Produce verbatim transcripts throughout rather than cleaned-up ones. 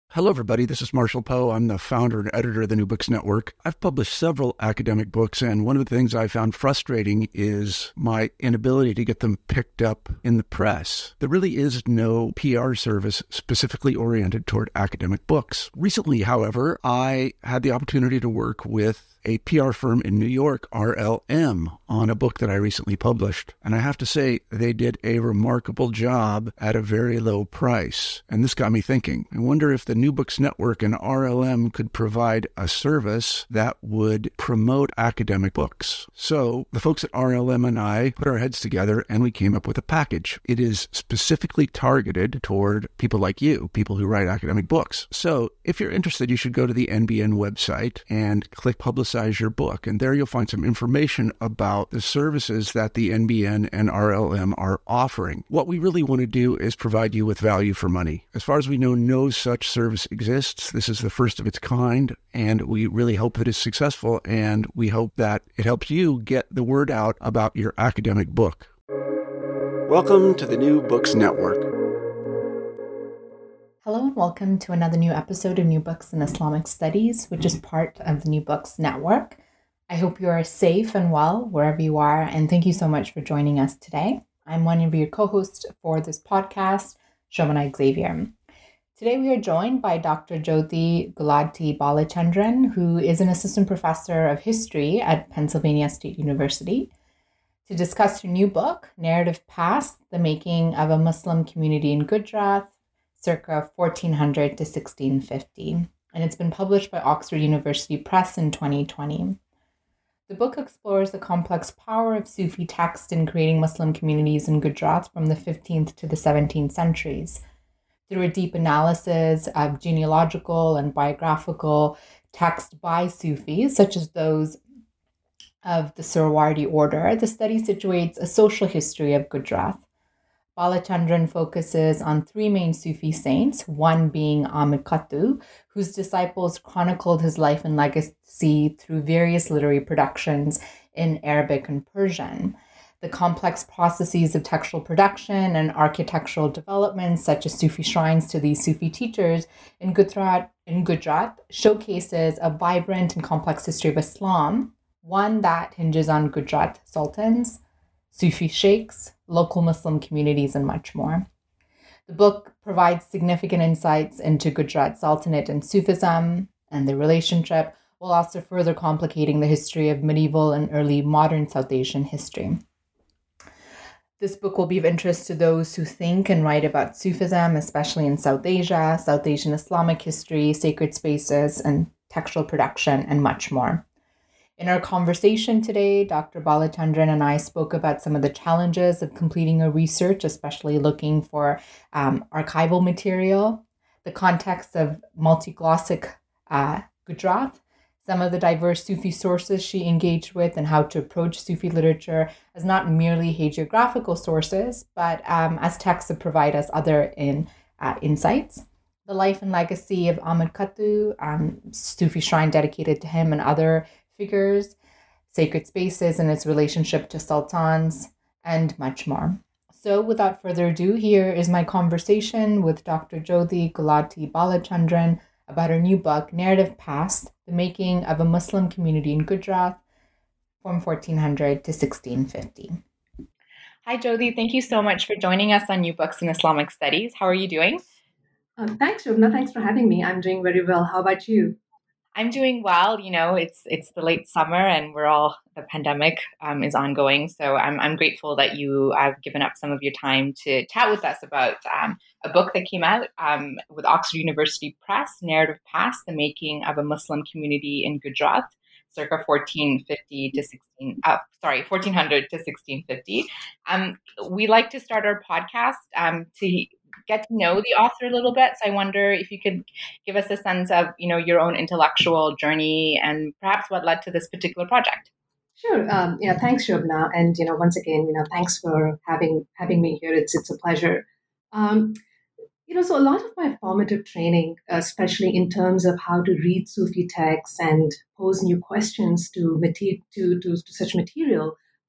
Hello, everybody. This is Marshall Poe. I'm the founder and editor of the New Books Network. I've published several academic books, and one of the things I found frustrating is my inability to get them picked up in the press. There really is no P R service specifically oriented toward academic books. Recently, however, I had the opportunity to work with a P R firm in New York, R L M, on a book that I recently published. And I have to say, they did a remarkable job at a very low price. And this got me thinking. I wonder if the New Books Network and R L M could provide a service that would promote academic books. So the folks at R L M and I put our heads together and we came up with a package. It is specifically targeted toward people like you, people who write academic books. So if you're interested, you should go to the N B N website and click Publicize your book. And there you'll find some information about the services that the N B N and R L M are offering. What we really want to do is provide you with value for money. As far as we know, no such service exists. This is the first of its kind, and we really hope that it's successful, and we hope that it helps you get the word out about your academic book. Welcome to the New Books Network. Hello and welcome to another new episode of New Books in Islamic Studies, which is part of the New Books Network. I hope you are safe and well wherever you are, and thank you so much for joining us today. I'm one of your co-hosts for this podcast, Shobana Xavier. Today we are joined by Doctor Jyoti Gulati Balachandran, who is an assistant professor of history at Pennsylvania State University, to discuss her new book, Narrative Past: The Making of a Muslim Community in Gujarat, circa fourteen hundred to sixteen fifty, and it's been published by Oxford University Press in twenty twenty. The book explores the complex power of Sufi text in creating Muslim communities in Gujarat from the fifteenth to the seventeenth centuries. Through a deep analysis of genealogical and biographical text by Sufis, such as those of the Suhrawardi order, the study situates a social history of Gujarat. Balachandran focuses on three main Sufi saints, one being Ahmad Khattu, whose disciples chronicled his life and legacy through various literary productions in Arabic and Persian. The complex processes of textual production and architectural developments, such as Sufi shrines to these Sufi teachers in Gujarat, in Gujarat showcases a vibrant and complex history of Islam, one that hinges on Gujarat sultans, Sufi sheikhs, local Muslim communities, and much more. The book provides significant insights into Gujarat Sultanate and Sufism and their relationship, while also further complicating the history of medieval and early modern South Asian history. This book will be of interest to those who think and write about Sufism, especially in South Asia, South Asian Islamic history, sacred spaces, and textual production, and much more. In our conversation today, Doctor Balachandran and I spoke about some of the challenges of completing a research, especially looking for um, archival material, the context of multiglossic uh, Gujarat, some of the diverse Sufi sources she engaged with, and how to approach Sufi literature as not merely hagiographical sources, but um, as texts that provide us other in, uh, insights. The life and legacy of Ahmad Khattu, um, Sufi shrine dedicated to him, and other figures, sacred spaces and its relationship to sultans, and much more. So without further ado, here is my conversation with Doctor Jyoti Gulati Balachandran about her new book, Narrative Past: The Making of a Muslim Community in Gujarat from fourteen hundred to sixteen fifty. Hi, Jyoti. Thank you so much for joining us on New Books in Islamic Studies. How are you doing? Um, thanks, Shobna. Thanks for having me. I'm doing very well. How about you? I'm doing well. You know, it's it's the late summer and we're all, the pandemic um, is ongoing. So I'm I'm grateful that you have given up some of your time to chat with us about um, a book that came out um, with Oxford University Press, Narrative Past: The Making of a Muslim Community in Gujarat, circa fourteen fifty to sixteen, uh, sorry, fourteen hundred to sixteen fifty. Um, we like to start our podcast um, to get to know the author a little bit. So I wonder if you could give us a sense of, you know, your own intellectual journey and perhaps what led to this particular project. Sure. Um, yeah. Thanks, Shobna. And you know, once again, you know, thanks for having having me here. It's it's a pleasure. Um, you know, so a lot of my formative training, especially in terms of how to read Sufi texts and pose new questions to, mater- to, to, to such material,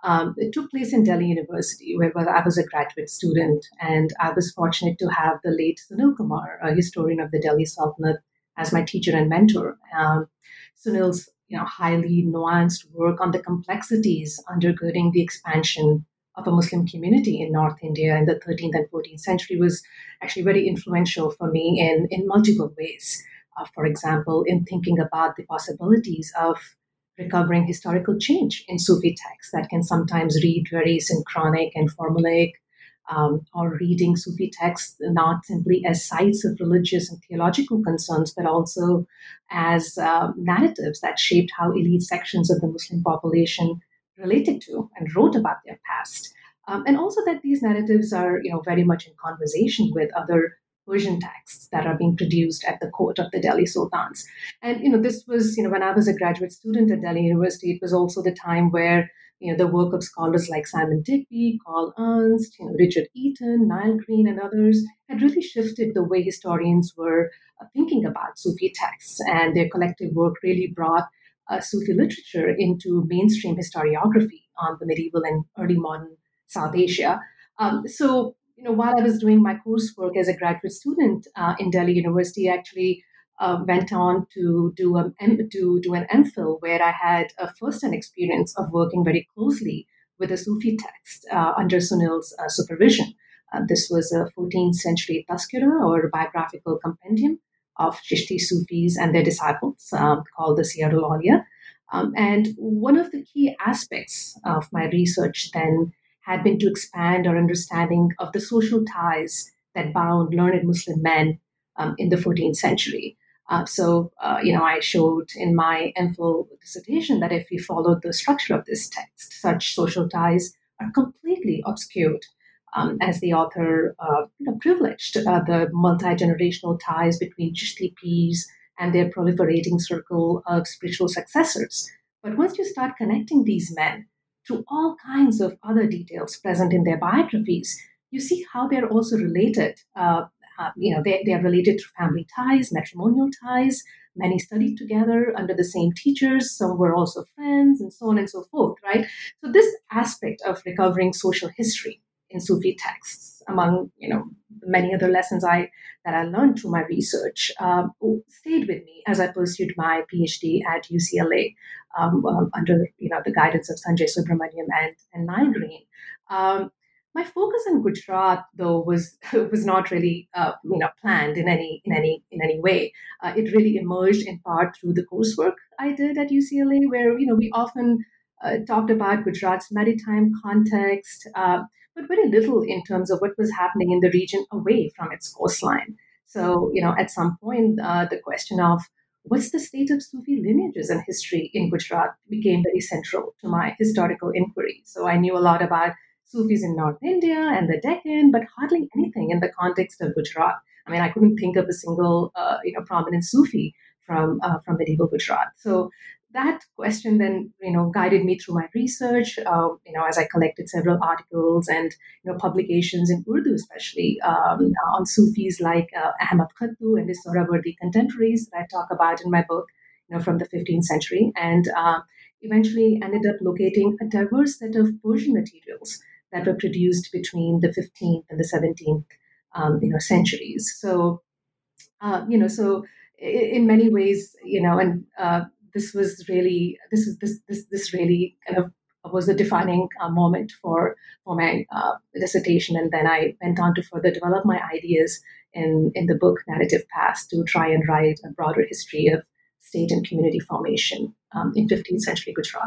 Um, it took place in Delhi University, where well, I was a graduate student, and I was fortunate to have the late Sunil Kumar, a historian of the Delhi Sultanate, as my teacher and mentor. Um, Sunil's you know, highly nuanced work on the complexities undergirding the expansion of a Muslim community in North India in the thirteenth and fourteenth century was actually very influential for me in, in multiple ways. Uh, for example, in thinking about the possibilities of recovering historical change in Sufi texts that can sometimes read very synchronic and formulaic, um, or reading Sufi texts not simply as sites of religious and theological concerns, but also as uh, narratives that shaped how elite sections of the Muslim population related to and wrote about their past. Um, and also that these narratives are, you know, very much in conversation with other Persian texts that are being produced at the court of the Delhi Sultans. And, you know, this was, you know, when I was a graduate student at Delhi University, it was also the time where, you know, the work of scholars like Simon Digby, Carl Ernst, you know, Richard Eaton, Niall Green, and others had really shifted the way historians were uh, thinking about Sufi texts. And their collective work really brought uh, Sufi literature into mainstream historiography on the medieval and early modern South Asia. Um, so, you know, while I was doing my coursework as a graduate student uh, in Delhi University, I actually uh, went on to do a, to do an MPhil where I had a first-hand experience of working very closely with a Sufi text uh, under Sunil's uh, supervision. Uh, this was a fourteenth century Tazkira, or biographical compendium of Chishti Sufis and their disciples, um, called the Siyar al-Awliya. Um, and one of the key aspects of my research then had been to expand our understanding of the social ties that bound learned Muslim men um, in the fourteenth century. Uh, so, uh, you know, I showed in my MPhil dissertation that if we followed the structure of this text, such social ties are completely obscured, um, as the author uh, you know, privileged uh, the multi-generational ties between Chishti peers and their proliferating circle of spiritual successors. But once you start connecting these men to all kinds of other details present in their biographies, you see how they're also related. Uh, uh, you know, they, they are related to family ties, matrimonial ties. Many studied together under the same teachers. Some were also friends, and so on and so forth, right? So this aspect of recovering social history in Sufi texts, among, you know, many other lessons I that I learned through my research, um, stayed with me as I pursued my PhD at U C L A um, um, under, you know, the guidance of Sanjay Subramaniam and, and Niall Green. Um, my focus in Gujarat, though, was was not really uh, you know planned in any in any in any way. Uh, it really emerged in part through the coursework I did at U C L A, where you know we often uh, talked about Gujarat's maritime context, uh, but very little in terms of what was happening in the region away from its coastline. So, you know, at some point, uh, the question of what's the state of Sufi lineages and history in Gujarat became very central to my historical inquiry. So I knew a lot about Sufis in North India and the Deccan, but hardly anything in the context of Gujarat. I mean, I couldn't think of a single, uh, you know, prominent Sufi from uh, from medieval Gujarat. So that question then, you know, guided me through my research. Uh, you know, as I collected several articles and you know publications in Urdu, especially um, on Sufis like uh, Ahmad Khattu and his Sohrawardi contemporaries that I talk about in my book, you know, from the fifteenth century, and uh, eventually ended up locating a diverse set of Persian materials that were produced between the fifteenth and the seventeenth, um, you know, centuries. So, uh, you know, so in many ways, you know, and uh, this was really this is this this this really kind of was a defining uh, moment for for my uh, dissertation, and then I went on to further develop my ideas in in the book Narrative Past to try and write a broader history of state and community formation um, in fifteenth century Gujarat.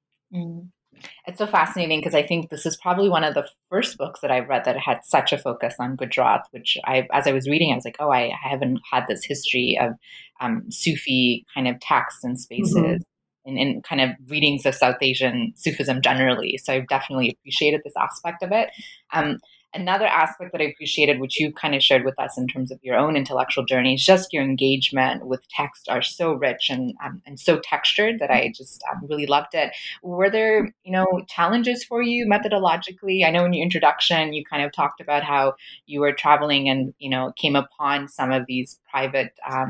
Mm. It's so fascinating because I think this is probably one of the first books that I've read that had such a focus on Gujarat, which I, as I was reading, I was like, oh, I haven't had this history of um, Sufi kind of texts and spaces mm-hmm. and, and kind of readings of South Asian Sufism generally. So I've definitely appreciated this aspect of it. Um, Another aspect that I appreciated, which you kind of shared with us in terms of your own intellectual journey, is just your engagement with text are so rich and um, and so textured that I just um, really loved it. Were there, you know, challenges for you methodologically? I know in your introduction, you kind of talked about how you were traveling and, you know, came upon some of these private um,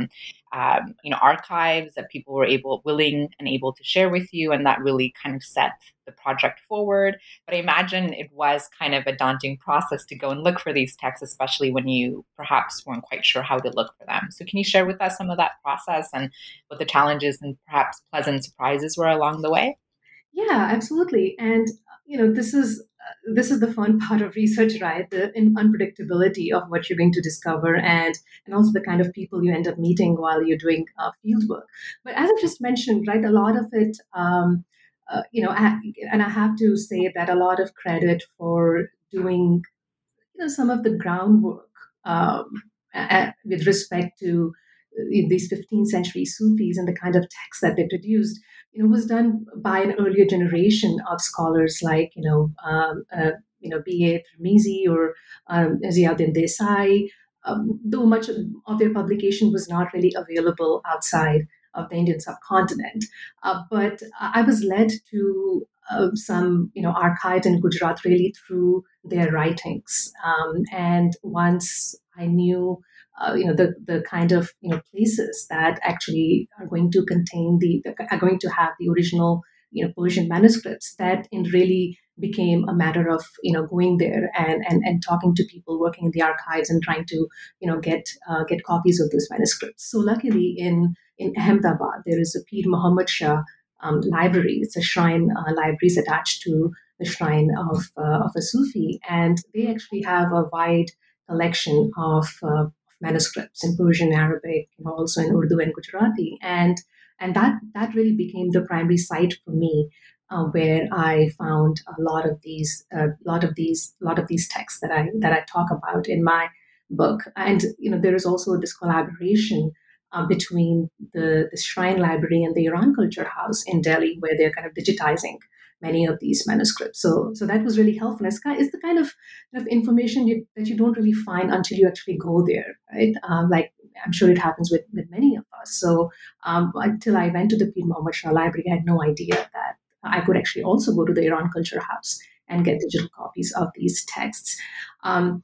um, you know, archives that people were able, willing and able to share with you. And that really kind of set the project forward. But I imagine it was kind of a daunting process to go and look for these texts, especially when you perhaps weren't quite sure how to look for them. So can you share with us some of that process and what the challenges and perhaps pleasant surprises were along the way? Yeah, absolutely. And you know, this is uh, this is the fun part of research, right? The in- unpredictability of what you're going to discover, and and also the kind of people you end up meeting while you're doing uh, field work. But as I just mentioned, right, a lot of it, um, uh, you know, I, and I have to say that a lot of credit for doing, you know, some of the groundwork um, a- with respect to uh, these fifteenth century Sufis and the kind of texts that they produced, you know, was done by an earlier generation of scholars like, you know, um, uh, you know, B A Tirmizi or um, Ziauddin Desai, um, though much of their publication was not really available outside of the Indian subcontinent. Uh, but I was led to uh, some, you know, archives in Gujarat really through their writings. Um, and once I knew, uh, you know, the the kind of, you know, places that actually are going to contain the, are going to have the original, you know, Persian manuscripts, that it really became a matter of, you know, going there and and, and talking to people working in the archives and trying to, you know, get uh, get copies of those manuscripts. So luckily in in Ahmedabad there is a Pir Muhammad Shah um, library. It's a shrine uh, library is attached to the shrine of uh, of a Sufi, and they actually have a wide collection of uh, manuscripts in Persian, Arabic, you know, also in Urdu and Gujarati, and and that that really became the primary site for me, uh, where I found a lot of these, a uh, lot of these, lot of these texts that I that I talk about in my book. And you know, there is also this collaboration uh, between the the Shrine Library and the Iran Culture House in Delhi, where they're kind of digitizing many of these manuscripts. So, so that was really helpful. It's, kind, it's the kind of, kind of information you, that you don't really find until you actually go there, right? Um, like I'm sure it happens with, with many of us. So um, until I went to the Pir Muhammad Shah Library, I had no idea that I could actually also go to the Iran Culture House and get digital copies of these texts. Um,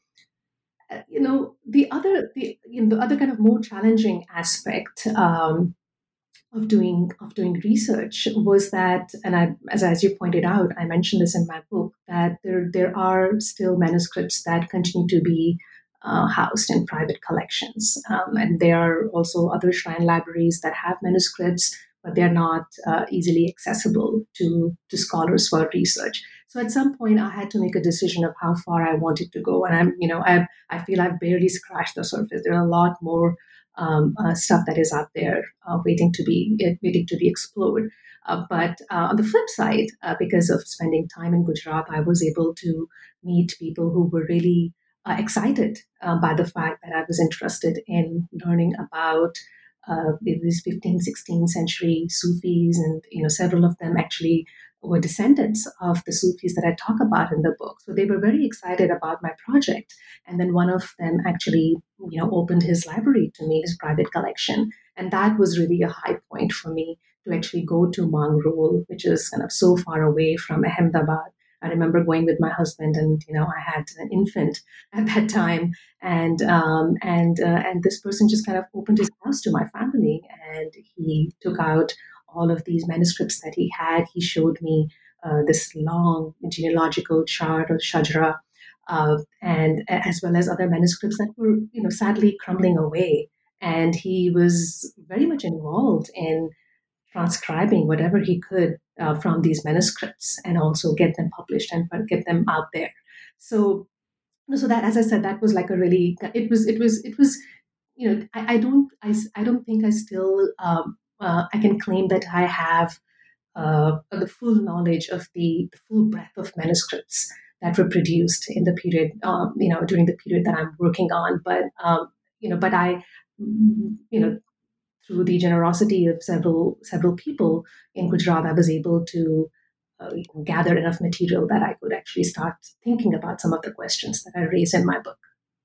you know, the other, the, you know, the other kind of more challenging aspect um, of doing of doing research was that, and I, as as you pointed out, I mentioned this in my book, that there there are still manuscripts that continue to be uh, housed in private collections, um, and there are also other shrine libraries that have manuscripts, but they're not uh, easily accessible to to scholars for research. So at some point, I had to make a decision of how far I wanted to go, and I'm, you know, I I feel I've barely scratched the surface. There are a lot more um, uh, stuff that is out there uh, waiting to be uh, waiting to be explored. Uh, but uh, on the flip side, uh, because of spending time in Gujarat, I was able to meet people who were really uh, excited uh, by the fact that I was interested in learning about uh, these fifteenth, sixteenth century Sufis, and you know, several of them actually were descendants of the Sufis that I talk about in the book. So they were very excited about my project. And then one of them actually, you know, opened his library to me, his private collection. And that was really a high point for me to actually go to Mangrol, which is kind of so far away from Ahmedabad. I remember going with my husband, and you know, I had an infant at that time, and um, and uh, and this person just kind of opened his house to my family, and he took out all of these manuscripts that he had. He showed me uh, this long genealogical chart or shajara, uh, and as well as other manuscripts that were, you know, sadly crumbling away. And he was very much involved in transcribing whatever he could uh, from these manuscripts and also get them published and get them out there. So, so that, as I said, that was like a really, it was, it was, it was, you know, I, I don't, I, I don't think I still, um, uh, I can claim that I have uh, the full knowledge of the, the full breadth of manuscripts that were produced in the period, um, you know, during the period that I'm working on. But, um, you know, but I, you know, through the generosity of several several people in Gujarat, I was able to uh, gather enough material that I could actually start thinking about some of the questions that I raise in my book.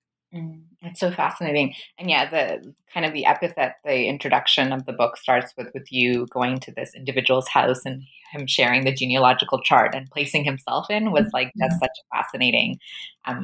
Mm, it's so fascinating. And yeah, the kind of the epithet, the introduction of the book starts with with you going to this individual's house and him sharing the genealogical chart and placing himself in was like just such a fascinating um,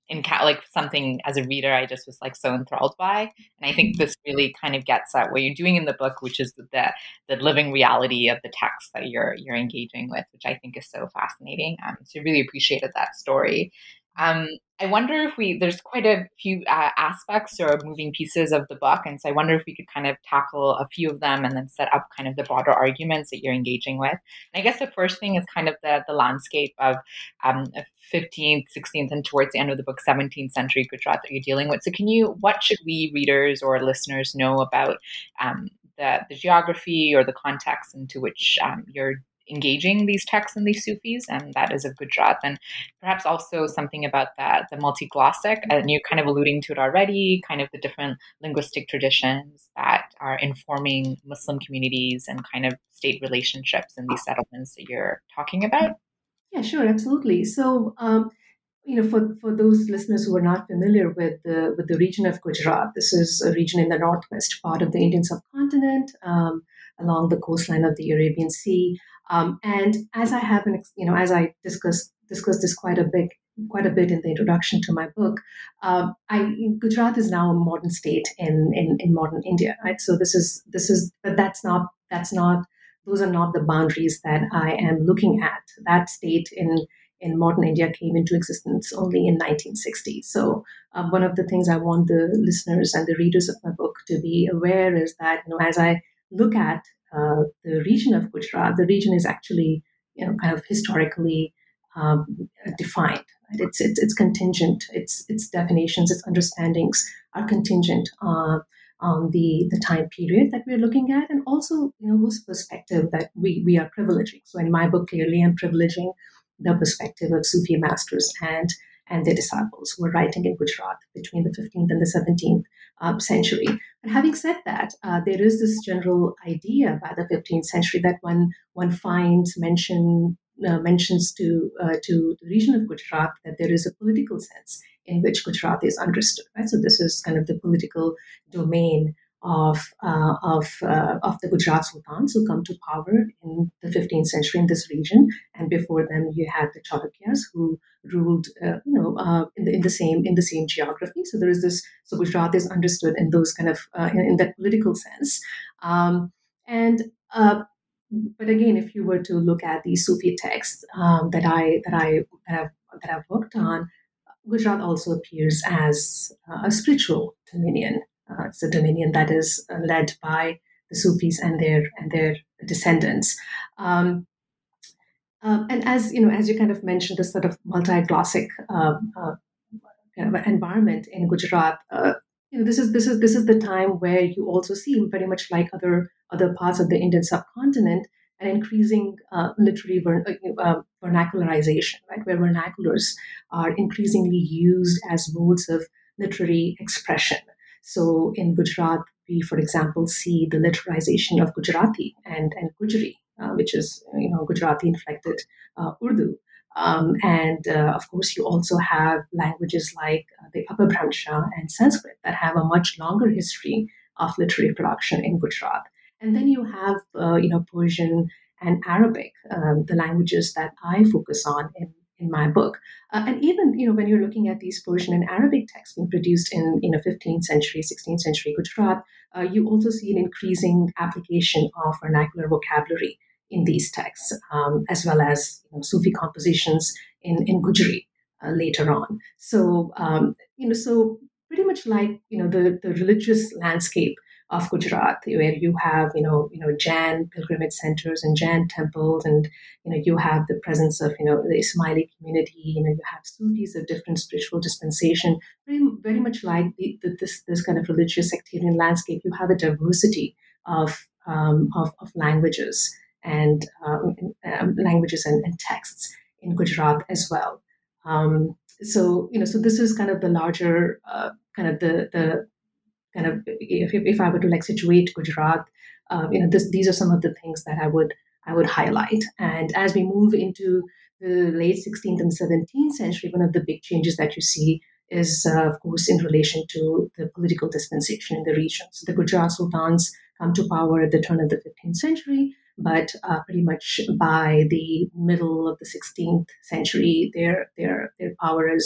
in like something as a reader I just was like so enthralled by. And I think this really kind of gets at what you're doing in the book, which is the the living reality of the text that you're you're engaging with, which I think is so fascinating. Um, so I really appreciated that story. Um, I wonder if we, there's quite a few uh, aspects or moving pieces of the book. And so I wonder if we could kind of tackle a few of them and then set up kind of the broader arguments that you're engaging with. And I guess the first thing is kind of the, the landscape of um, fifteenth, sixteenth, and towards the end of the book, seventeenth century Gujarat that you're dealing with. So can you, what should we readers or listeners know about um, the, the geography or the context into which um, you're engaging these texts and these Sufis, and that is of Gujarat, and perhaps also something about that the multiglossic, and you're kind of alluding to it already, kind of the different linguistic traditions that are informing Muslim communities and kind of state relationships in these settlements that you're talking about? Yeah, sure, absolutely. So, um, you know, for, for those listeners who are not familiar with the with the region of Gujarat, this is a region in the northwest part of the Indian subcontinent, um, along the coastline of the Arabian Sea. Um, and as I have, an, you know, as I discussed discussed this quite a bit, quite a bit in the introduction to my book, um, I Gujarat is now a modern state in, in in modern India, right? So this is this is, but that's not that's not those are not the boundaries that I am looking at. That state in in modern India came into existence only in nineteen sixty. So um, one of the things I want the listeners and the readers of my book to be aware is that, you know, as I look at uh, the region of Gujarat, the region is actually, you know, kind of historically um, defined. Right? It's, it's it's contingent. Its its definitions, its understandings are contingent uh, on the the time period that we're looking at, and also, you know, whose perspective that we we are privileging. So in my book, clearly, I'm privileging the perspective of Sufi masters and and their disciples who were writing in Gujarat between the fifteenth and the seventeenth uh, century. But having said that, uh, there is this general idea by the fifteenth century that one one finds mention uh, mentions to uh, to the region of Gujarat, that there is a political sense in which Gujarat is understood. Right, so this is kind of the political domain of uh, of uh, of the Gujarat Sultans who come to power in the fifteenth century in this region, and before them you had the Chalukyas who ruled, uh, you know, uh, in the in the same in the same geography. So there is this. So Gujarat is understood in those kind of uh, in, in that political sense, um, and. Uh, but again, if you were to look at these Sufi texts um, that I that I that I've, that I've worked on, Gujarat also appears as uh, a spiritual dominion. Uh, it's a dominion that is uh, led by the Sufis and their and their descendants. Um, um, and as you know, as you kind of mentioned, this sort of multi-glossic uh, uh, kind of environment in Gujarat. Uh, you know, this is this is this is the time where you also see, very much like other other parts of the Indian subcontinent, an increasing uh, literary ver- uh, vernacularization, right, where vernaculars are increasingly used as modes of literary expression. So in Gujarat, we, for example, see the literalization of Gujarati and, and Gujari, uh, which is, you know, Gujarati-inflected uh, Urdu. Um, and uh, of course, you also have languages like uh, the Apabhramsha and Sanskrit that have a much longer history of literary production in Gujarat. And then you have, uh, you know, Persian and Arabic, um, the languages that I focus on in, in my book. Uh, and even, you know, when you're looking at these Persian and Arabic texts being produced in, in a fifteenth century, sixteenth century Gujarat, uh, you also see an increasing application of vernacular vocabulary in these texts, um, as well as, you know, Sufi compositions in, in Gujari uh, later on. So, um, you know, so pretty much like, you know, the, the religious landscape of Gujarat, where you have, you know, you know, Jain pilgrimage centers and Jain temples, and, you know, you have the presence of, you know, the Ismaili community, you know, you have Sufis of different spiritual dispensation, very, very much like the, the, this this kind of religious sectarian landscape. You have a diversity of um, of, of languages and um, um, languages and, and texts in Gujarat as well. Um, so, you know, so this is kind of the larger uh, kind of the the kind of, if, if I were to like situate Gujarat, uh, you know, this, these are some of the things that I would I would highlight. And as we move into the late sixteenth and seventeenth century, one of the big changes that you see is, uh, of course, in relation to the political dispensation in the region. So the Gujarat Sultans come to power at the turn of the fifteenth century, but uh, pretty much by the middle of the sixteenth century, their their their power is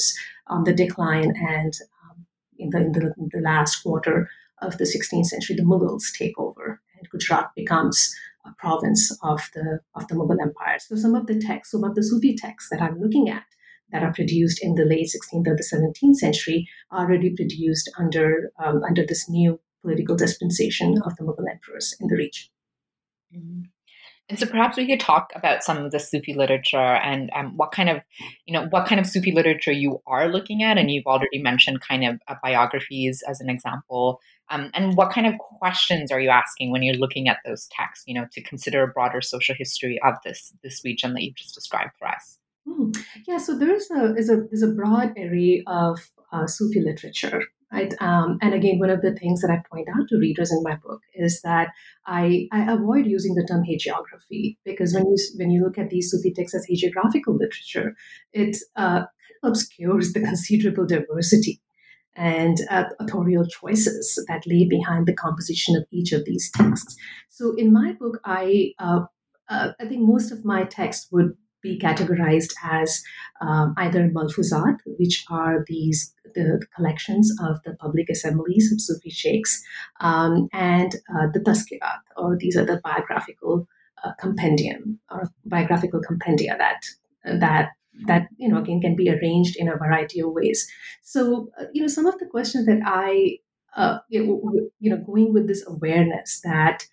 on the decline, and um, in, the, in, the, in the last quarter of the sixteenth century, the Mughals take over, and Gujarat becomes a province of the of the Mughal Empire. So some of the texts, some of the Sufi texts that I'm looking at that are produced in the late sixteenth or the seventeenth century are already produced under um, under this new political dispensation of the Mughal emperors in the region. Mm-hmm. And so perhaps we could talk about some of the Sufi literature and um, what kind of, you know, what kind of Sufi literature you are looking at. And you've already mentioned kind of uh, biographies as an example. Um, and what kind of questions are you asking when you're looking at those texts, you know, to consider a broader social history of this this region that you've just described for us? Mm. Yeah, so there is a is a is a broad array of uh, Sufi literature, right? Um, and again, one of the things that I point out to readers in my book is that I, I avoid using the term hagiography, because when you when you look at these Sufi texts as hagiographical literature, it uh, obscures the considerable diversity and uh, authorial choices that lay behind the composition of each of these texts. So in my book, I uh, uh, I think most of my texts would be categorized as um, either malfuzat, which are these the, the collections of the public assemblies of Sufi sheikhs, um, and uh, the tazkirat, or these are the biographical uh, compendium or biographical compendia that that that you know again can be arranged in a variety of ways. So uh, you know some of the questions that I uh, you know, you know going with this awareness that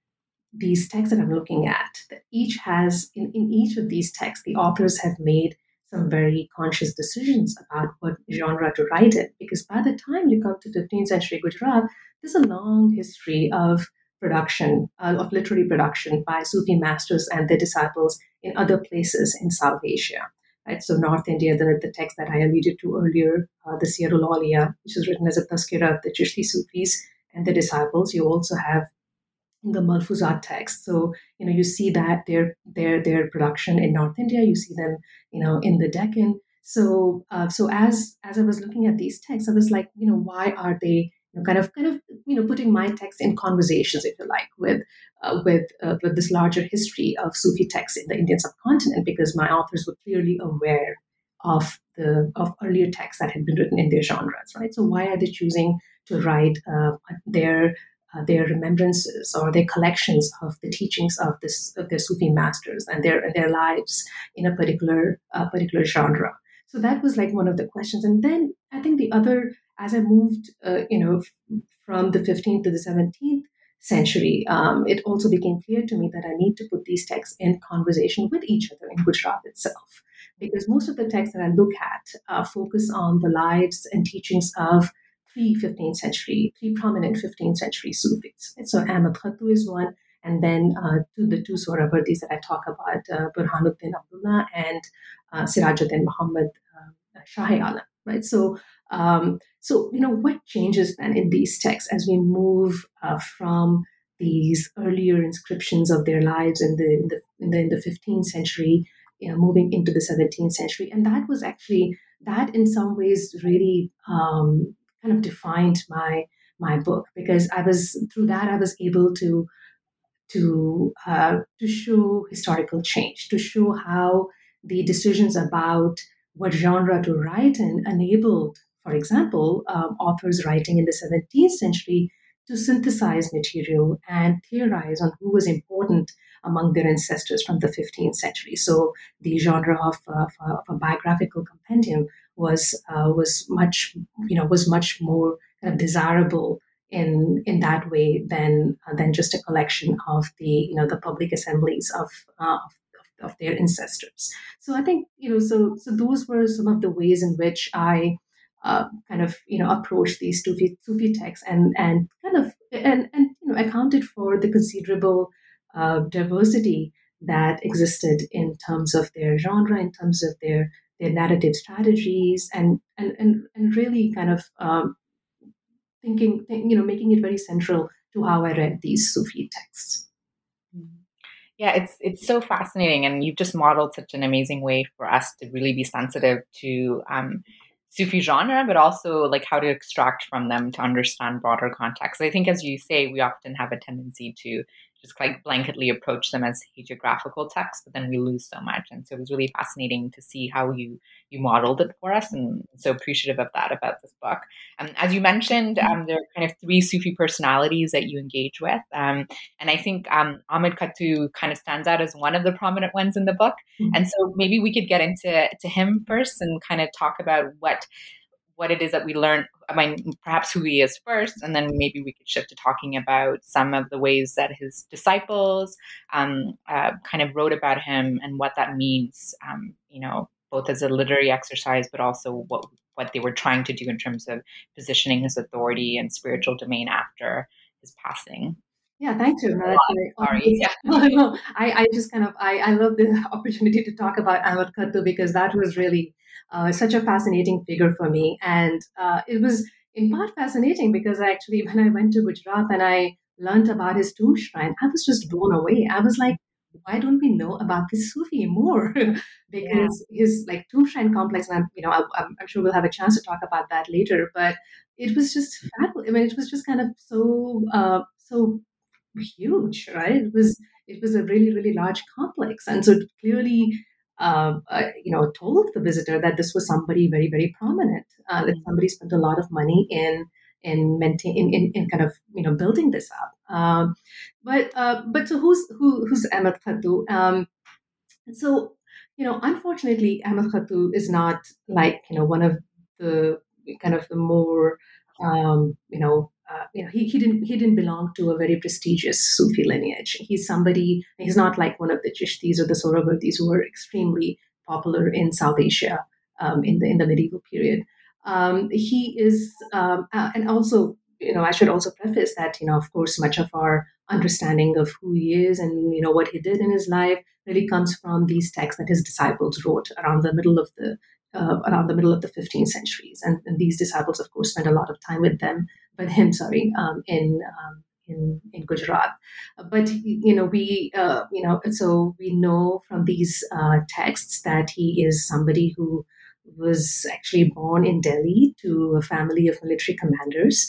these texts that I'm looking at, that each has, in, in each of these texts, the authors have made some very conscious decisions about what genre to write in. Because by the time you come to fifteenth century Gujarat, there's a long history of production, uh, of literary production by Sufi masters and their disciples in other places in South Asia. Right? So North India, the, the text that I alluded to earlier, uh, the Siyarul Awliya, which is written as a tazkira of the Chishti Sufis and their disciples. You also have in the Malfuzat text. So, you know, you see that their their their production in North India, you see them, you know, in the Deccan. So, uh, so as as I was looking at these texts, I was like, you know, why are they, you know, kind of kind of you know putting my text in conversations, if you like, with uh, with uh, with this larger history of Sufi texts in the Indian subcontinent, because my authors were clearly aware of the of earlier texts that had been written in their genres, right? So why are they choosing to write uh, their Uh, their remembrances or their collections of the teachings of this of their Sufi masters and their their lives in a particular uh, particular genre? So that was like one of the questions. And then I think the other, as I moved, uh, you know, f- from the fifteenth to the seventeenth century, um, it also became clear to me that I need to put these texts in conversation with each other in Gujarat itself, because most of the texts that I look at uh, focus on the lives and teachings of three fifteenth century, three prominent fifteenth century Sufis. And so Ahmad Khattu is one, and then uh, two, the two Sohrawardis that I talk about, uh, Burhanuddin Abdullah and uh, Sirajuddin Muhammad uh, Shahi Alam, right? So, um, so you know, what changes then in these texts as we move uh, from these earlier inscriptions of their lives in the in the in the, in the fifteenth century, you know, moving into the seventeenth century, and that was actually that in some ways really. Um, kind of defined my my book, because I was through that I was able to to uh, to show historical change, to show how the decisions about what genre to write in enabled, for example, um, authors writing in the seventeenth century to synthesize material and theorize on who was important among their ancestors from the fifteenth century. So the genre of, of, of a biographical compendium was uh, was much you know was much more kind of desirable in in that way than uh, than just a collection of the you know the public assemblies of uh, of, of their ancestors. So I think you know so so those were some of the ways in which I uh, kind of you know approached these Sufi Sufi texts and and kind of and and you know accounted for the considerable uh, diversity that existed in terms of their genre, in terms of their their narrative strategies, and and and, and really kind of um, thinking, you know, making it very central to how I read these Sufi texts. Yeah, it's it's so fascinating, and you've just modeled such an amazing way for us to really be sensitive to um, Sufi genre, but also like how to extract from them to understand broader context. I think, as you say, we often have a tendency to just like blanketly approach them as hagiographical texts, but then we lose so much. And so it was really fascinating to see how you you modeled it for us, and so appreciative of that about this book. Um, as you mentioned, um, there are kind of three Sufi personalities that you engage with, um, and I think um, Ahmed Khattu kind of stands out as one of the prominent ones in the book. Mm-hmm. And so maybe we could get into to him first and kind of talk about what what it is that we learn. I mean, perhaps who he is first, and then maybe we could shift to talking about some of the ways that his disciples um, uh, kind of wrote about him and what that means, um, you know, both as a literary exercise, but also what what they were trying to do in terms of positioning his authority and spiritual domain after his passing. Yeah, thank you. Lot, sorry. Yeah. no, I, I just kind of, I, I love the opportunity to talk about Ahmed Khattu because that was really uh, such a fascinating figure for me. And uh, it was in part fascinating because I actually, when I went to Gujarat and I learned about his tomb shrine, I was just blown away. I was like, why don't we know about this Sufi more? Because yeah. his like tomb shrine complex, and I'm, you know, I, I'm, I'm sure we'll have a chance to talk about that later, but it was just fabulous. I mean, it was just kind of so, uh, so huge, right? It was it was a really really large complex, and so it clearly, uh, uh, you know, told the visitor that this was somebody very very prominent. Uh, that somebody spent a lot of money in in maintain in, in, in kind of you know building this up. Um, but uh, but so who's who who's Ahmed Khattu? Um, so you know, unfortunately, Ahmed Khattu is not like you know one of the kind of the more um, you know. Uh, you know, he, he didn't he didn't belong to a very prestigious Sufi lineage. He's somebody. He's not like one of the Chishtis or the Sohrawardi's who were extremely popular in South Asia um, in the in the medieval period. Um, he is, um, uh, and also, you know, I should also preface that you know, of course, much of our understanding of who he is and you know what he did in his life really comes from these texts that his disciples wrote around the middle of the uh, around the middle of the fifteenth centuries, and, and these disciples, of course, spent a lot of time with them. But him, sorry, um, in um, in in Gujarat. But you know, we uh, you know, so we know from these uh, texts that he is somebody who was actually born in Delhi to a family of military commanders,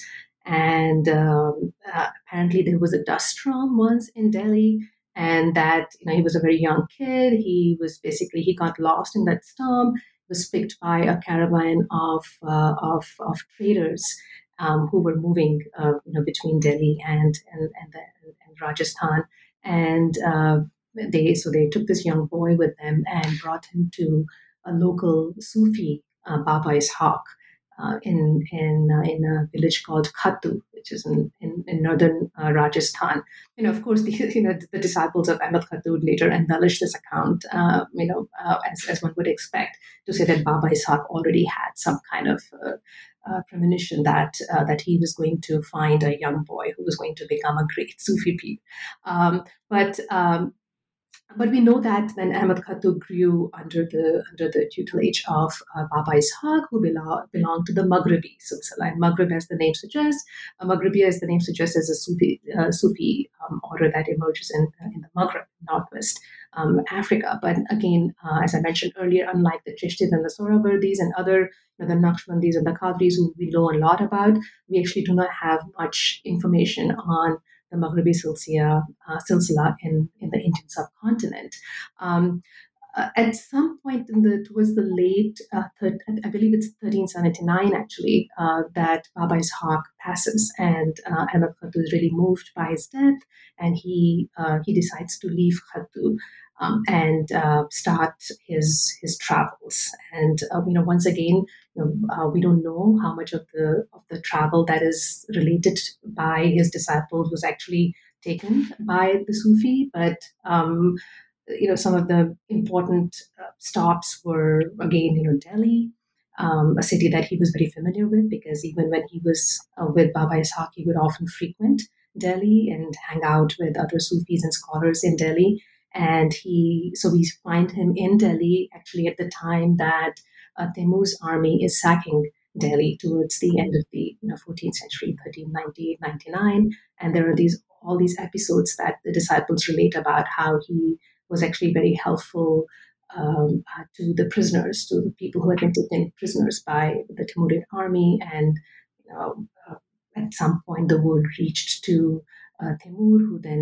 and um, uh, apparently there was a dust storm once in Delhi, and that you know he was a very young kid. He was basically he got lost in that storm. Was picked by a caravan of uh, of of traders. Um, who were moving, uh, you know, between Delhi and and and, the, and Rajasthan, and uh, they so they took this young boy with them and brought him to a local Sufi, uh, Baba Ishaq, uh, in in uh, in a village called Khattu, which is in in, in northern uh, Rajasthan. You know, of course, the you know the disciples of Ahmed Khattu later embellished this account, uh, you know, uh, as as one would expect, to say that Baba Ishaq already had some kind of uh, Uh, premonition that uh, that he was going to find a young boy who was going to become a great Sufi pir. Um, but um, but we know that then Ahmed Khattu grew under the under the tutelage of uh, Baba Ishaq, who belong, belonged to the Maghribi silsila. And Maghrib, as the name suggests, uh, Maghribi, as the name suggests, is a Sufi uh, Sufi um, order that emerges in in the Maghrib, northwest um, Africa. But again, uh, as I mentioned earlier, unlike the Chishtis and the Sohrawardis and other you know, the Naqshbandis and the Qadris, who we know a lot about, we actually do not have much information on the Maghribi silsila, uh, silsila in, in the Indian subcontinent. Um, uh, at some point in the towards the late, uh, third, I believe it's thirteen seventy-nine actually, uh, that Baba Ishaq passes, and uh, Ahmed Khattu is really moved by his death, and he uh, he decides to leave Khattu. Um, and uh, start his his travels, and uh, you know once again, you know, uh, we don't know how much of the of the travel that is related by his disciples was actually taken by the Sufi, but um, you know some of the important uh, stops were again you know Delhi, um, a city that he was very familiar with because even when he was uh, with Baba Ishaq, he would often frequent Delhi and hang out with other Sufis and scholars in Delhi. And he, so we find him in Delhi actually at the time that uh, Taimur's army is sacking Delhi towards the end of the you know, fourteenth century, thirteen ninety-eight ninety-nine. And there are these all these episodes that the disciples relate about how he was actually very helpful um, uh, to the prisoners, to the people who had been taken prisoners by the Timurid army. And you know, uh, at some point, the word reached to uh, Timur, who then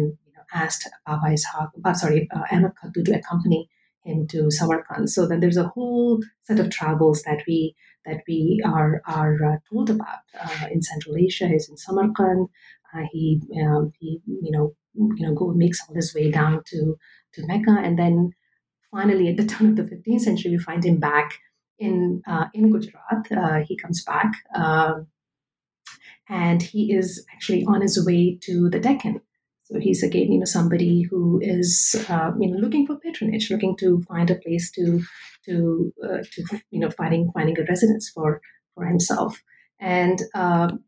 asked Baba Ishaq, uh, sorry, uh, Ahmad Khattu to accompany him to Samarkand. So then there's a whole set of travels that we that we are are uh, told about uh, in Central Asia. He's in Samarkand. Uh, he um, he you know you know go makes all his way down to to Mecca, and then finally at the turn of the fifteenth century, we find him back in uh, in Gujarat. Uh, he comes back, um, and he is actually on his way to the Deccan. So he's again, you know, somebody who is, uh, you know, looking for patronage, looking to find a place to, to, uh, to, you know, finding finding a residence for for himself, and um,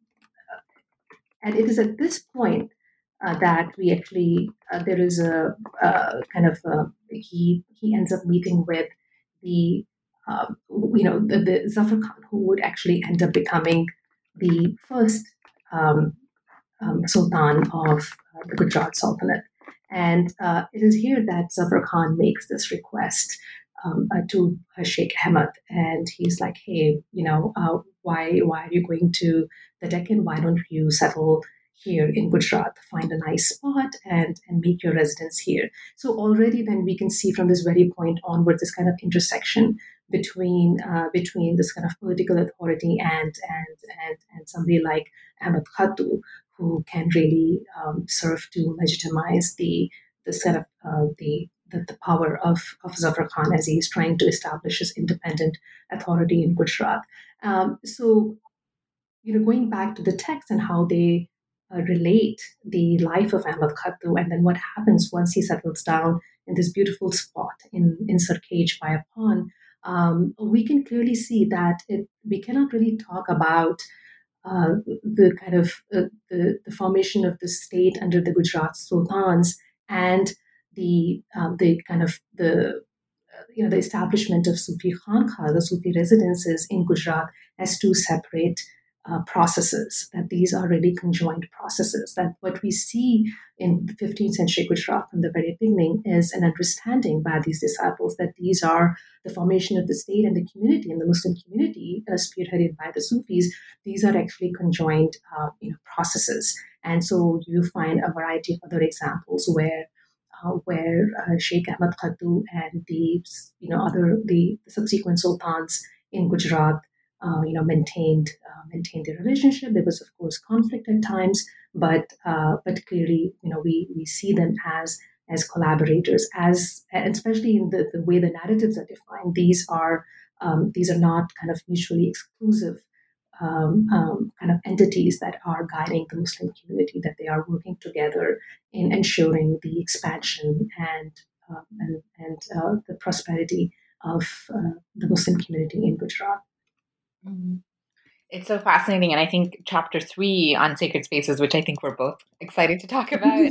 and it is at this point uh, that we actually uh, there is a, a kind of a, he he ends up meeting with the um, you know the, the Zafar Khan, who would actually end up becoming the first um, um, Sultan of uh, the Gujarat Sultanate. And uh, it is here that Zafar Khan makes this request um, uh, to uh, Sheikh Ahmad, and he's like, "Hey, you know, uh, why why are you going to the Deccan? Why don't you settle here in Gujarat, find a nice spot, and and make your residence here?" So already, then we can see from this very point onward this kind of intersection between uh, between this kind of political authority and and and and somebody like Ahmad Khattu, who can really um, serve to legitimize the the set of uh, the, the the power of of Zafar Khan as he's trying to establish his independent authority in Gujarat. Um, so, you know, going back to the text and how they uh, relate the life of Ahmad Khattu, and then what happens once he settles down in this beautiful spot in in Sarkej by a pond, um, we can clearly see that it we cannot really talk about Uh, the kind of uh, the, the formation of the state under the Gujarat Sultans and the um, the kind of the uh, you know the establishment of Sufi Khanqa, the Sufi residences in Gujarat, as two separate uh, processes. That these are really conjoined processes. That what we see in the fifteenth century Gujarat from the very beginning is an understanding by these disciples that these are the formation of the state and the community and the Muslim community, uh, spearheaded by the Sufis. These are actually conjoined, uh, you know, processes, and so you find a variety of other examples where, uh, where uh, Sheikh Ahmad Khattu and the, you know, other the, the subsequent sultans in Gujarat, uh, you know, maintained uh, maintained their relationship. There was, of course, conflict at times, but uh, but clearly, you know, we we see them as as collaborators, as and especially in the, the way the narratives are defined. These are um, these are not kind of mutually exclusive um, um, kind of entities that are guiding the Muslim community. That they are working together in ensuring the expansion and uh, and, and uh, the prosperity of uh, the Muslim community in Gujarat. Mm-hmm. It's so fascinating. And I think chapter three on sacred spaces, which I think we're both excited to talk about,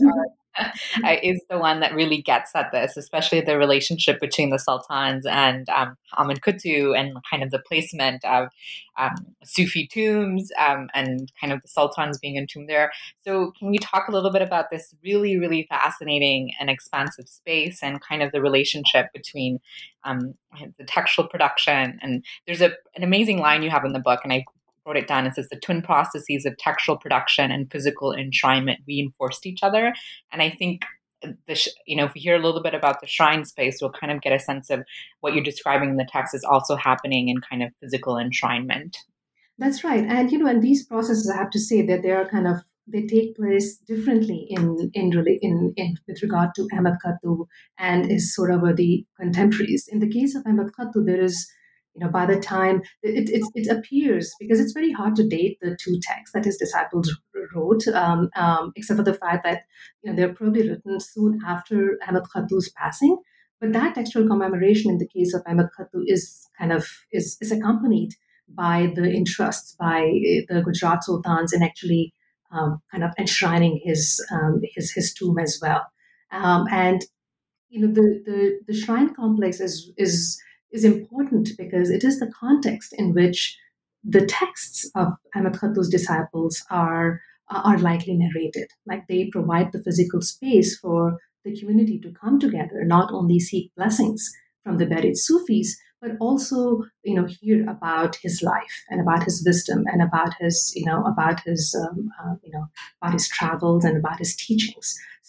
uh, is the one that really gets at this, especially the relationship between the sultans and um, Ahmad Khattu, and kind of the placement of um, Sufi tombs um, and kind of the sultans being entombed there. So can we talk a little bit about this really, really fascinating and expansive space and kind of the relationship between um, the textual production? And there's a, an amazing line you have in the book, and I wrote it down. It says the twin processes of textual production and physical enshrinement reinforced each other. And I think the sh- you know if we hear a little bit about the shrine space, we'll kind of get a sense of what you're describing in the text is also happening in kind of physical enshrinement. That's right, and you know, and these processes, I have to say that they are kind of they take place differently in in in, in with regard to Ahmad Khattu and his sort of uh, the contemporaries. In the case of Ahmad Khattu, there is, you know, by the time it, it, it appears, because it's very hard to date the two texts that his disciples wrote, um, um, except for the fact that, you know, they're probably written soon after Ahmad Khattu's passing. But that textual commemoration in the case of Ahmad Khattu is kind of is, is accompanied by the intrusts by the Gujarat Sultans in actually um, kind of enshrining his um, his his tomb as well. Um, and you know, the, the the shrine complex is is is important because it is the context in which the texts of Ahmad Khattu's disciples are are likely narrated. Like, they provide the physical space for the community to come together, not only seek blessings from the buried Sufis, but also, you know, hear about his life and about his wisdom and about his, you know, about his, um, uh, you know, about his travels and about his teachings.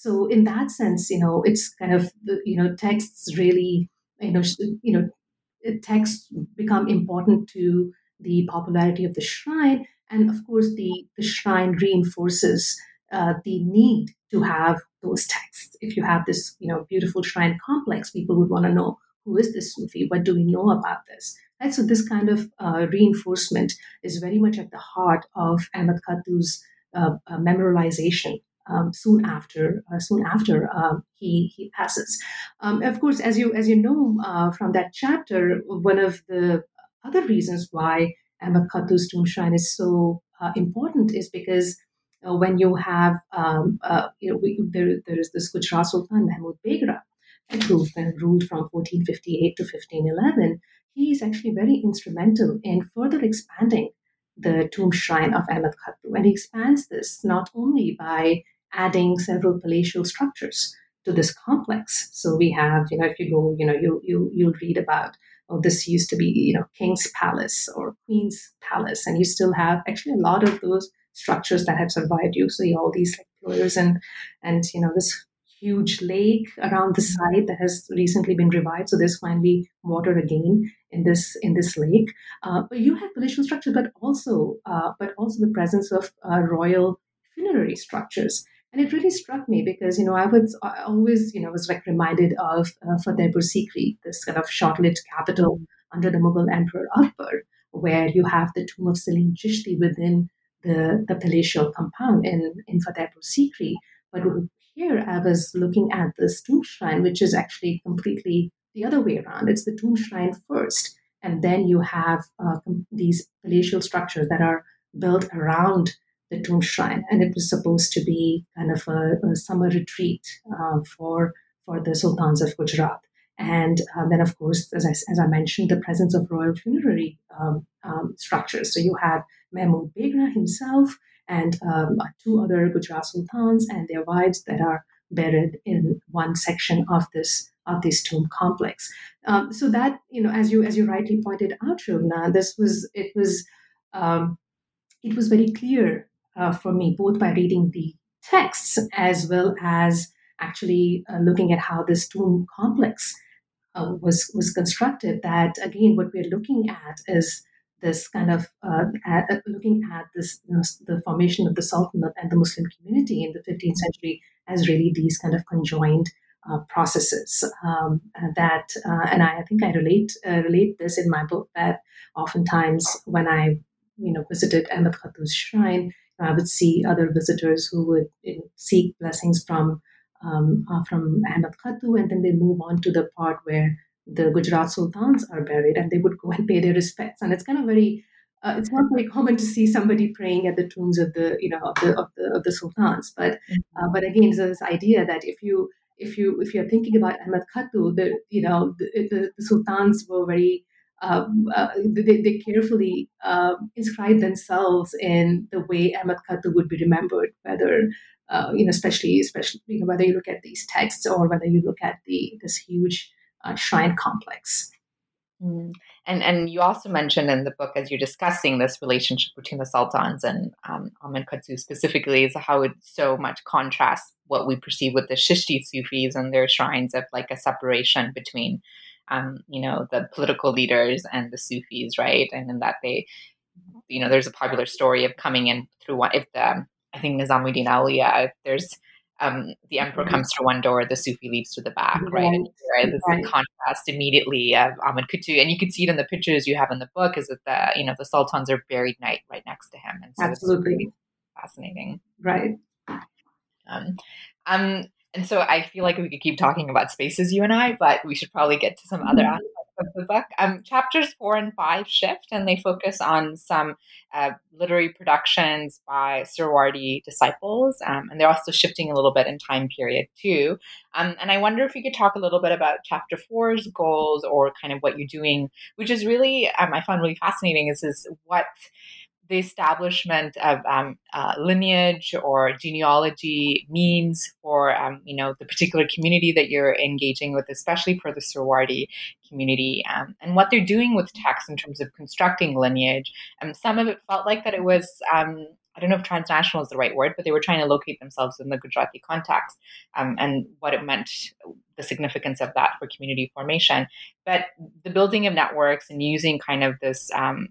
So in that sense, you know, it's kind of the, you know, texts really, you know, sh- you know, texts become important to the popularity of the shrine, and of course, the the shrine reinforces uh, the need to have those texts. If you have this, you know, beautiful shrine complex, people would want to know who is this Sufi, what do we know about this, right? So this kind of uh, reinforcement is very much at the heart of Ahmad Khattu's uh, uh, memorialization um, soon after uh, soon after um, he he passes. Um, of course, as you as you know uh, from that chapter, one of the other reasons why Ahmad Khattu's tomb shrine is so uh, important is because uh, when you have um, uh, you know we, there there is this Gujarat Sultan Mahmud Begra, who then ruled from fourteen fifty-eight to fifteen eleven. He is actually very instrumental in further expanding the tomb shrine of Ahmad Khattu, and he expands this not only by adding several palatial structures to this complex. So we have, you know, if you go, you know, you you you'll read about, oh, this used to be, you know, King's Palace or Queen's Palace, and you still have actually a lot of those structures that have survived. You see all these like pillars and and you know this huge lake around the site that has recently been revived. So there's finally water again in this in this lake. Uh, but you have palatial structure, but also uh, but also the presence of uh, royal funerary structures. And it really struck me because, you know, I was I always, you know, was like reminded of uh, Fatehpur Sikri, this kind of short-lived capital under the Mughal Emperor Akbar, where you have the tomb of Salim Chishti within the, the palatial compound in, in Fatehpur Sikri. But here I was looking at this tomb shrine, which is actually completely the other way around. It's the tomb shrine first, and then you have uh, these palatial structures that are built around the tomb shrine, and it was supposed to be kind of a, a summer retreat uh, for for the sultans of Gujarat. And uh, then, of course, as I, as I mentioned, the presence of royal funerary um, um, structures. So you have Mahmud Begra himself and um, two other Gujarat sultans and their wives that are buried in one section of this of this tomb complex. Um, so that, you know, as you as you rightly pointed out, Shobna, this was it was um, it was very clear uh, for me, both by reading the texts as well as actually uh, looking at how this tomb complex uh, was was constructed. That again, what we're looking at is this kind of uh, at, at looking at this, you know, the formation of the Sultanate and the Muslim community in the fifteenth century as really these kind of conjoined uh, processes. Um, that uh, and I, I think I relate uh, relate this in my book that oftentimes when I you know visited Ahmad Khattu's shrine, I would see other visitors who would you know, seek blessings from um, uh, from Ahmad Khattu, and then they move on to the part where the Gujarat sultans are buried, and they would go and pay their respects. And it's kind of very, uh, it's not very common to see somebody praying at the tombs of the, you know, of the of the, of the sultans. But uh, but again, there's this idea that if you if you if you're thinking about Ahmad Khattu, the you know the, the, the sultans were very um, uh, they, they carefully uh, inscribed themselves in the way Ahmad Khattu would be remembered, whether uh, you know, especially especially you know whether you look at these texts or whether you look at the this huge uh, shrine complex. Mm. And and you also mentioned in the book, as you're discussing this relationship between the sultans and um, Ahmad Khattu specifically, is how it so much contrasts what we perceive with the Chishti Sufis and their shrines of like a separation between, um, you know, the political leaders and the Sufis, right? And in that they, you know, there's a popular story of coming in through one, if the, I think Nizamuddin Auliya, if there's, um, the emperor comes through one door, the Sufi leaves through the back, right? Right. And right, there's Right. a contrast immediately of Ahmad Khattu, and you can see it in the pictures you have in the book, is that the, you know, the sultans are buried night right next to him. And so Absolutely. it's really fascinating. Right. Um, um, and so I feel like we could keep talking about spaces, you and I, but we should probably get to some other aspects of the book. Um, chapters four and five shift, and they focus on some uh, literary productions by Suhrawardi disciples, um, and they're also shifting a little bit in time period too. Um, and I wonder if you could talk a little bit about chapter four's goals, or kind of what you're doing, which is really, um, I found really fascinating, is, is what the establishment of um, uh, lineage or genealogy means for um, you know the particular community that you're engaging with, especially for the Suhrawardi community, um, and what they're doing with text in terms of constructing lineage. And um, some of it felt like that it was um, I don't know if transnational is the right word, but they were trying to locate themselves in the Gujarati context, um, and what it meant, the significance of that for community formation. But the building of networks and using kind of this um,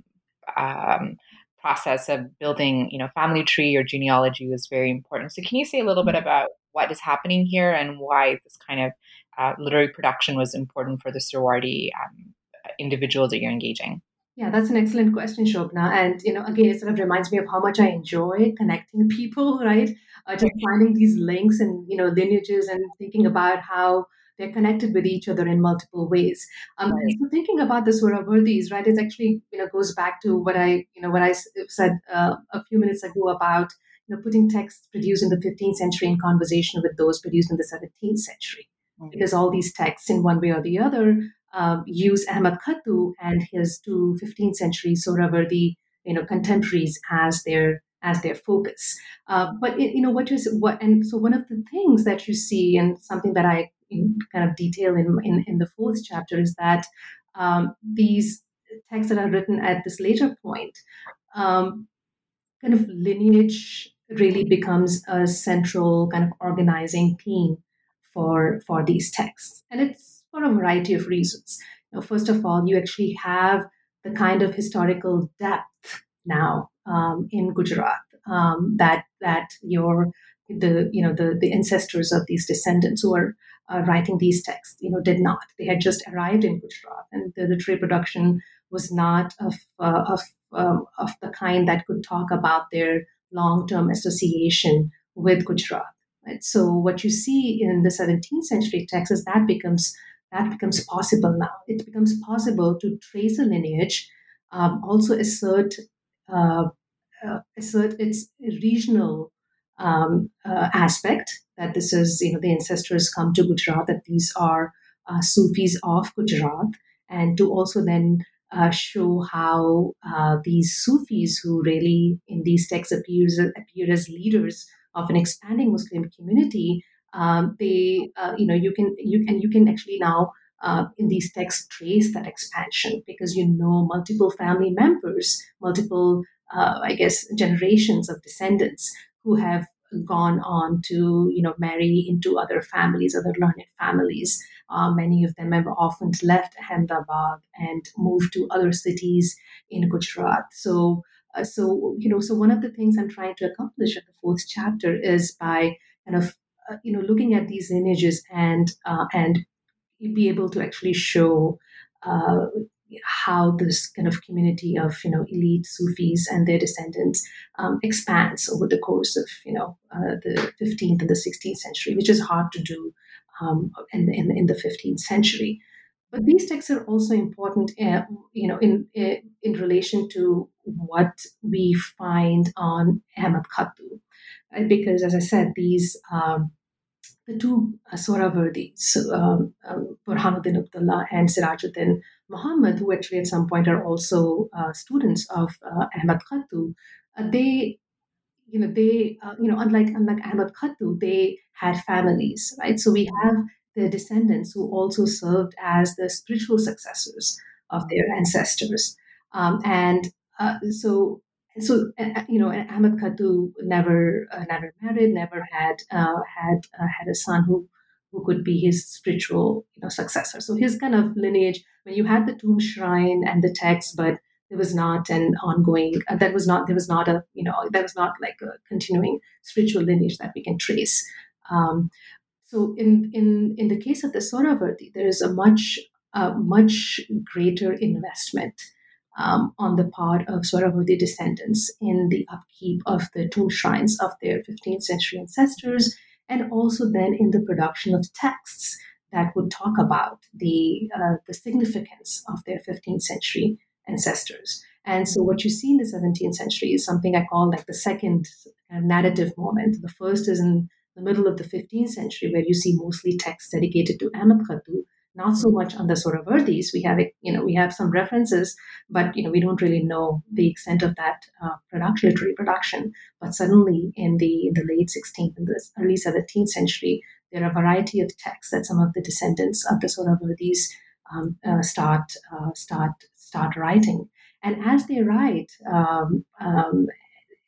um, process of building, you know, family tree or genealogy was very important. So can you say a little bit about what is happening here and why this kind of uh, literary production was important for the sorority um, individuals that you're engaging? Yeah, that's an excellent question, Shobna. And, you know, again, it sort of reminds me of how much I enjoy connecting people, right? Uh, just finding these links and, you know, lineages and thinking about how they're connected with each other in multiple ways. Um, Right. so thinking about the Suravardis, right, it actually, you know, goes back to what I, you know, what I s- said uh, a few minutes ago about, you know, putting texts produced in the fifteenth century in conversation with those produced in the seventeenth century. Mm. Because all these texts, in one way or the other, um, use Ahmad Khattu and his two fifteenth century Sohrawardi, you know, contemporaries as their as their focus. Uh, but it, you know what is what, and so one of the things that you see, and something that I kind of detail in in, in the fourth chapter, is that um, these texts that are written at this later point, um, kind of lineage really becomes a central kind of organizing theme for for these texts, and it's for a variety of reasons. You know, first of all, you actually have the kind of historical depth now um, in Gujarat um, that that your the you know the the ancestors of these descendants who are uh, writing these texts, you know, did not. They had just arrived in Gujarat, and the literary production was not of uh, of um, of the kind that could talk about their long-term association with Gujarat. Right? So what you see in the seventeenth century text is that becomes that becomes possible now. It becomes possible to trace a lineage, um, also assert uh, uh, assert its regional um, uh, aspect, that this is, you know, the ancestors come to Gujarat, that these are uh, Sufis of Gujarat, and to also then uh, show how uh, these Sufis, who really in these texts appears, appear as leaders of an expanding Muslim community, um, they, uh, you know, you can you can you can actually now uh, in these texts trace that expansion, because you know multiple family members, multiple uh, I guess generations of descendants who have gone on to, you know, marry into other families, other learned families. Uh, many of them have often left Ahmedabad and moved to other cities in Gujarat. So, uh, so you know, so one of the things I'm trying to accomplish at the fourth chapter is by kind of uh, you know looking at these lineages and uh, and be able to actually show uh, how this kind of community of, you know, elite Sufis and their descendants um, expands over the course of, you know, uh, the fifteenth and the sixteenth century, which is hard to do um, in, in in the fifteenth century. But these texts are also important, uh, you know, in in relation to what we find on Ahmad Khattu, right? Because, as I said, these um, the two uh, Sohrawardis, um, um, Burhanuddin Abdullah and Sirajuddin Muhammad, who actually at some point are also uh, students of uh, Ahmad Khattu, uh, they, you know, they, uh, you know, unlike unlike Ahmad Khattu, they had families, right? So we have their descendants who also served as the spiritual successors of their ancestors, um, and uh, so. So uh, you know, Ahmad Khattu never uh, never married, never had uh, had uh, had a son who who could be his spiritual, you know, successor. So his kind of lineage, when you had the tomb shrine and the text, but there was not an ongoing uh, that was not there was not a, you know, there was not like a continuing spiritual lineage that we can trace. um, so in in in the case of the Sohrawardi, there is a much uh, much greater investment um, on the part of Sohrawardi descendants in the upkeep of the tomb shrines of their fifteenth century ancestors, and also then in the production of texts that would talk about the uh, the significance of their fifteenth century ancestors. And so what you see in the seventeenth century is something I call like the second kind of narrative moment. The first is in the middle of the fifteenth century, where you see mostly texts dedicated to Ahmad Khattu, not so much on the Sohrawardis. We have, you know, we have some references, but, you know, we don't really know the extent of that uh, production, literary production. But suddenly, in the in the late sixteenth and the early seventeenth century, there are a variety of texts that some of the descendants of the Sohrawardis um, uh, start uh, start start writing. And as they write, um, um,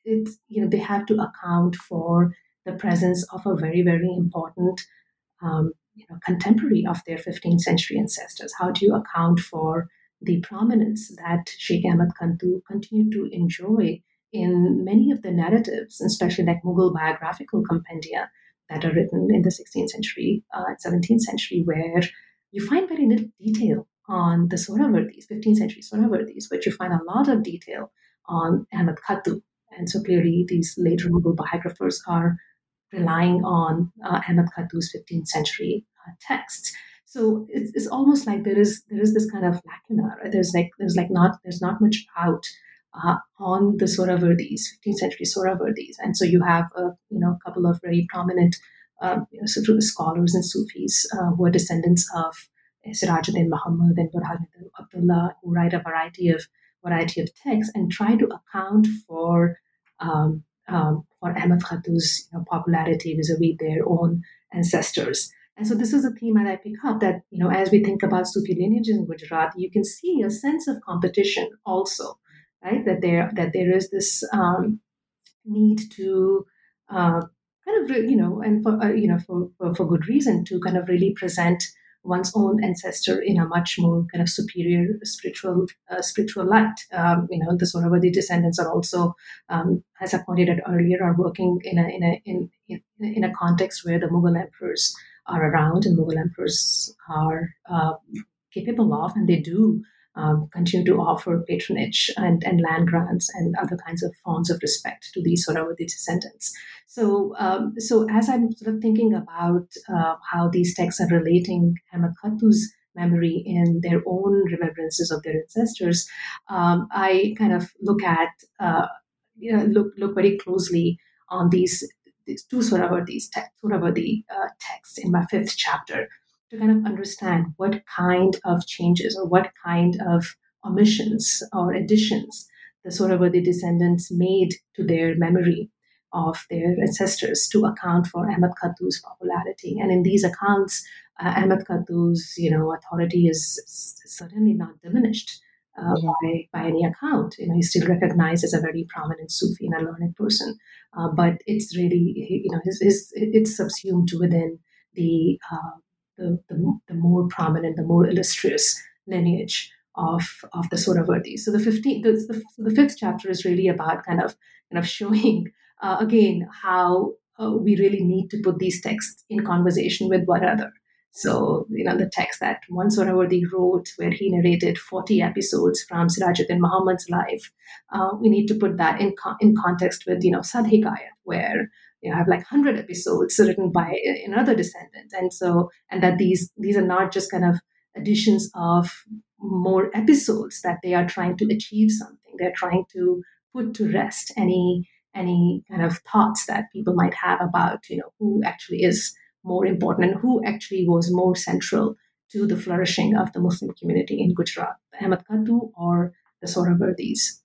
it's, you know, they have to account for the presence of a very, very important um, you know, contemporary of their fifteenth century ancestors. How do you account for the prominence that Sheikh Ahmad Khantu continued to enjoy in many of the narratives, especially like Mughal biographical compendia that are written in the sixteenth century, uh, seventeenth century, where you find very little detail on the Sohrawardis, fifteenth century Sohrawardis, but you find a lot of detail on Ahmad Khattu. And so clearly these later Mughal biographers are relying on uh, Ahmad Khattu's fifteenth century uh, texts. So it's, it's almost like there is there is this kind of lacuna. Right? There's like there's like not there's not much out uh, on the Sohrawardis, fifteenth century Sohrawardis, and so you have a you know a couple of very prominent um, you know, sort of scholars and Sufis uh, who are descendants of Sirajuddin Muhammad and Burhan Abdullah, who write a variety of variety of texts and try to account for um, um, for Ahmad Khattu's you know, popularity vis-a-vis their own ancestors. And so this is a theme that I pick up, that, you know, as we think about Sufi lineages in Gujarat, you can see a sense of competition also, right? That there that there is this um, need to uh, kind of, you know, and for, uh, you know, for, for, for good reason, to kind of really present one's own ancestor in a much more kind of superior spiritual uh, spiritual light. Um, you know, the Sohrawardi descendants are also, um, as I pointed out earlier, are working in a in a in, in, in a context where the Mughal emperors are around, and Mughal emperors are uh, capable of, and they do um, continue to offer patronage and, and land grants and other kinds of forms of respect to these Sohrawardi descendants. So, um, so as I'm sort of thinking about uh, how these texts are relating Ahmad Khattu's memory in their own remembrances of their ancestors, um, I kind of look at, uh, you know, look look very closely on these these two Sohrawardis te- Sohrawardi uh, texts in my fifth chapter, to kind of understand what kind of changes or what kind of omissions or additions the Sohrawardi descendants made to their memory of their ancestors to account for Ahmad Khattu's popularity. And in these accounts, uh, Ahmad Khattu's, you know, authority is, is certainly not diminished uh, yeah. by, by any account. You know, he's still recognized as a very prominent Sufi and a learned person, uh, but it's really, you know, his, his, it's subsumed within the, uh, the, the the more prominent, the more illustrious lineage of of the Sohrawardis. So the fifteenth, the, the, the fifth chapter is really about kind of kind of showing uh, again how uh, we really need to put these texts in conversation with one another. So, you know, the text that one Sohrawardi wrote, where he narrated forty episodes from Sirajuddin Muhammad's life, uh, we need to put that in co- in context with, you know, Sad Hikayat, where you know, have like one hundred episodes written by another descendant. And so, and that these these are not just kind of additions of more episodes, that they are trying to achieve something. They're trying to put to rest any any kind of thoughts that people might have about, you know, who actually is more important and who actually was more central to the flourishing of the Muslim community in Gujarat, Ahmad Khattu or the Sohrawardis.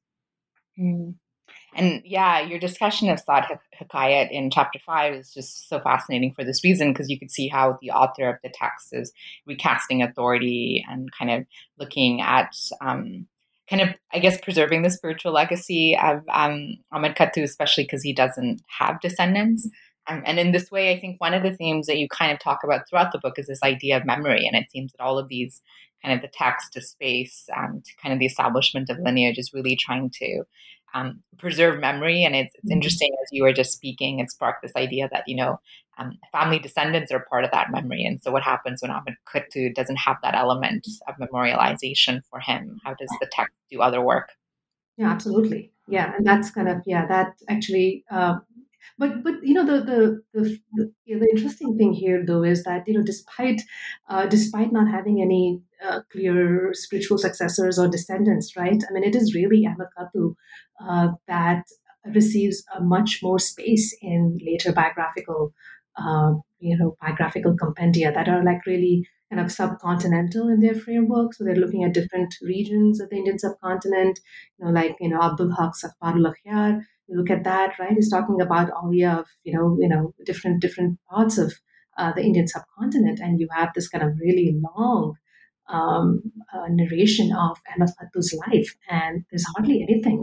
Mm. And yeah, your discussion of Sad Hikayat in chapter five is just so fascinating for this reason, because you could see how the author of the text is recasting authority and kind of looking at um, kind of, I guess, preserving the spiritual legacy of um, Ahmad Khattu, especially because he doesn't have descendants. Um, and in this way, I think one of the themes that you kind of talk about throughout the book is this idea of memory. And it seems that all of these kind of the text to space and to kind of the establishment of lineage is really trying to um, preserve memory. And it's, it's interesting, as you were just speaking, it sparked this idea that, you know, um, family descendants are part of that memory. And so what happens when Ahmad Khattu doesn't have that element of memorialization for him? How does the text do other work? Yeah, absolutely. Yeah, and that's kind of, yeah, that actually, uh, but but you know the the the, the, you know, the interesting thing here though is that, you know, despite uh, despite not having any uh, clear spiritual successors or descendants, right? I mean, it is really Ahmad Khattu uh, that receives a much more space in later biographical, uh, you know, biographical compendia that are like really kind of subcontinental in their framework. So they're looking at different regions of the Indian subcontinent, you know, like, you know, Abdul Haq's Akhbarul Akhyar. You look at that, right? He's talking about all of, you know, you know, different different parts of uh, the Indian subcontinent, and you have this kind of really long um, uh, narration of Ahmad Khattu's life, and there's hardly anything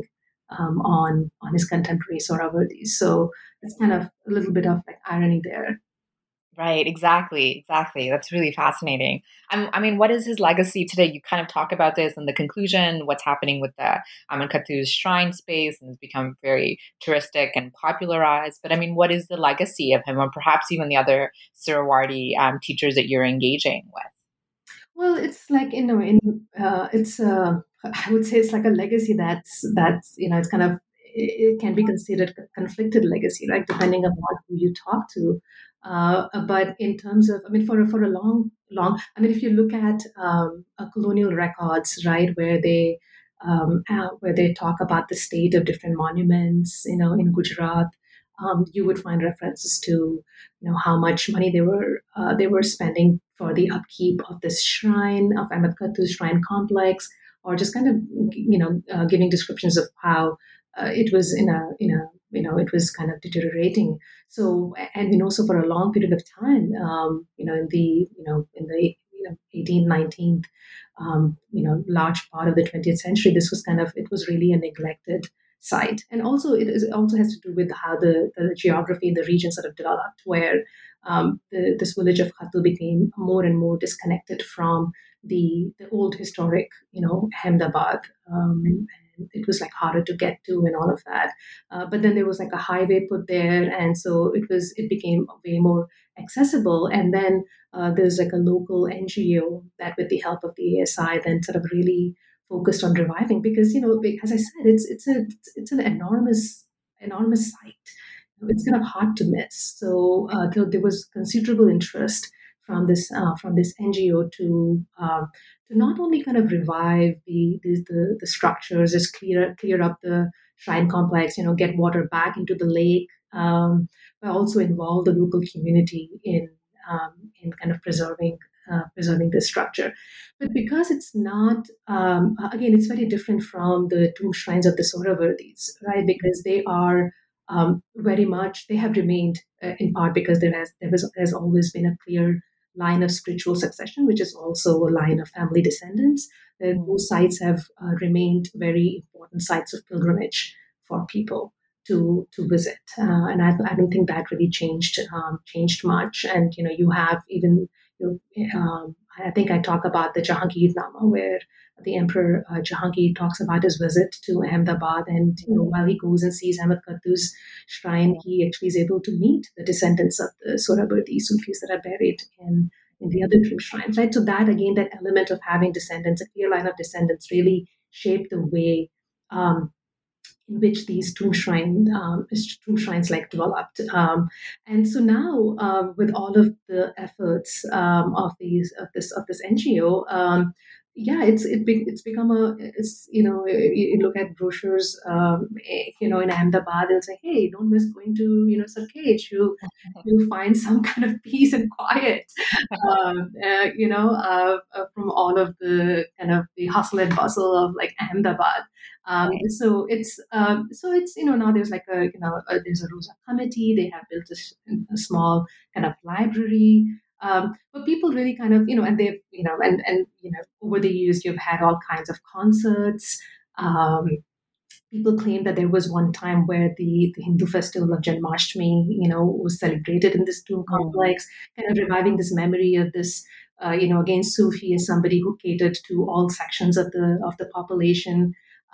um, on on his contemporary Sohrawardi. So it's kind of a little bit of like irony there. Right, exactly, exactly. That's really fascinating. I'm, I mean, what is his legacy today? You kind of talk about this in the conclusion, what's happening with the Amonkhettu's shrine space, and it's become very touristic and popularized. But I mean, what is the legacy of him, or perhaps even the other Suhrawardi um, teachers that you're engaging with? Well, it's like, you know, in uh, it's uh, I would say it's like a legacy that's that's you know it's kind of it can be considered a conflicted legacy, right? Depending upon who you talk to. Uh, but in terms of, I mean, for a, for a long, long, I mean, if you look at um, uh, colonial records, right, where they um, uh, where they talk about the state of different monuments, you know, in Gujarat, um, you would find references to, you know, how much money they were uh, they were spending for the upkeep of this shrine of Amonkhettu's shrine complex, or just kind of, you know, uh, giving descriptions of how uh, it was in a in a you know it was kind of deteriorating. So, and you know, so for a long period of time, um, you know, in the you know in the you know eighteenth, nineteenth, um, you know, large part of the twentieth century, this was kind of it was really a neglected site. And also it, is, it also has to do with how the, the geography in the region sort of developed, where um, the, this village of Khattu became more and more disconnected from the the old historic, you know, Ahmedabad. Um, and it was like harder to get to and all of that. Uh, but then there was like a highway put there, and so it was it became way more accessible. And then uh, there's like a local N G O that, with the help of the A S I, then sort of really focused on reviving, because you know, as I said, it's it's a it's an enormous enormous site. It's kind of hard to miss. So uh, there, there was considerable interest from this uh, from this N G O to um, to not only kind of revive the the, the, the structures, just clear clear up the shrine complex, you know, get water back into the lake, um, but also involve the local community in um, in kind of preserving uh, preserving this structure. But because it's not, um, again, it's very different from the tomb shrines of the Sohrawardis, right? Because they are um, very much, they have remained uh, in part because there has there was, has always been a clear line of spiritual succession, which is also a line of family descendants. Uh, those sites have uh, remained very important sites of pilgrimage for people to to visit, uh, and I, I don't think that really changed um, changed much. And you know, you have even you know, um, I think I talk about the Jahangirnama, where the Emperor uh, Jahangir talks about his visit to Ahmedabad, and you know, while he goes and sees Amonkhettu's shrine, he actually is able to meet the descendants of the Sohrawardi Sufis that are buried in in the other two shrines, right? So that again, that element of having descendants, a clear line of descendants, really shaped the way um, in which these tomb shrine um, tomb shrines like developed. Um, and so now, uh, with all of the efforts um, of these of this of this N G O, um, yeah, it's it be, it's become a it's you know you, you look at brochures um, eh, you know in Ahmedabad, they'll say, hey, don't miss going to you know Sarkej. You you find some kind of peace and quiet, um, uh, you know, uh, uh, from all of the kind of the hustle and bustle of like Ahmedabad. Um, Right. so it's um, so it's you know now there's like a you know a, there's a Rosa committee. They have built a, s- a small kind of library. Um, but people really kind of you know and they've you know and and you know over the years you've had all kinds of concerts. Um, People claim that there was one time where the, the Hindu festival of Janmashtami, you know, was celebrated in this tomb complex, kind of reviving this memory of this, uh, you know, again, Sufi is somebody who catered to all sections of the of the population,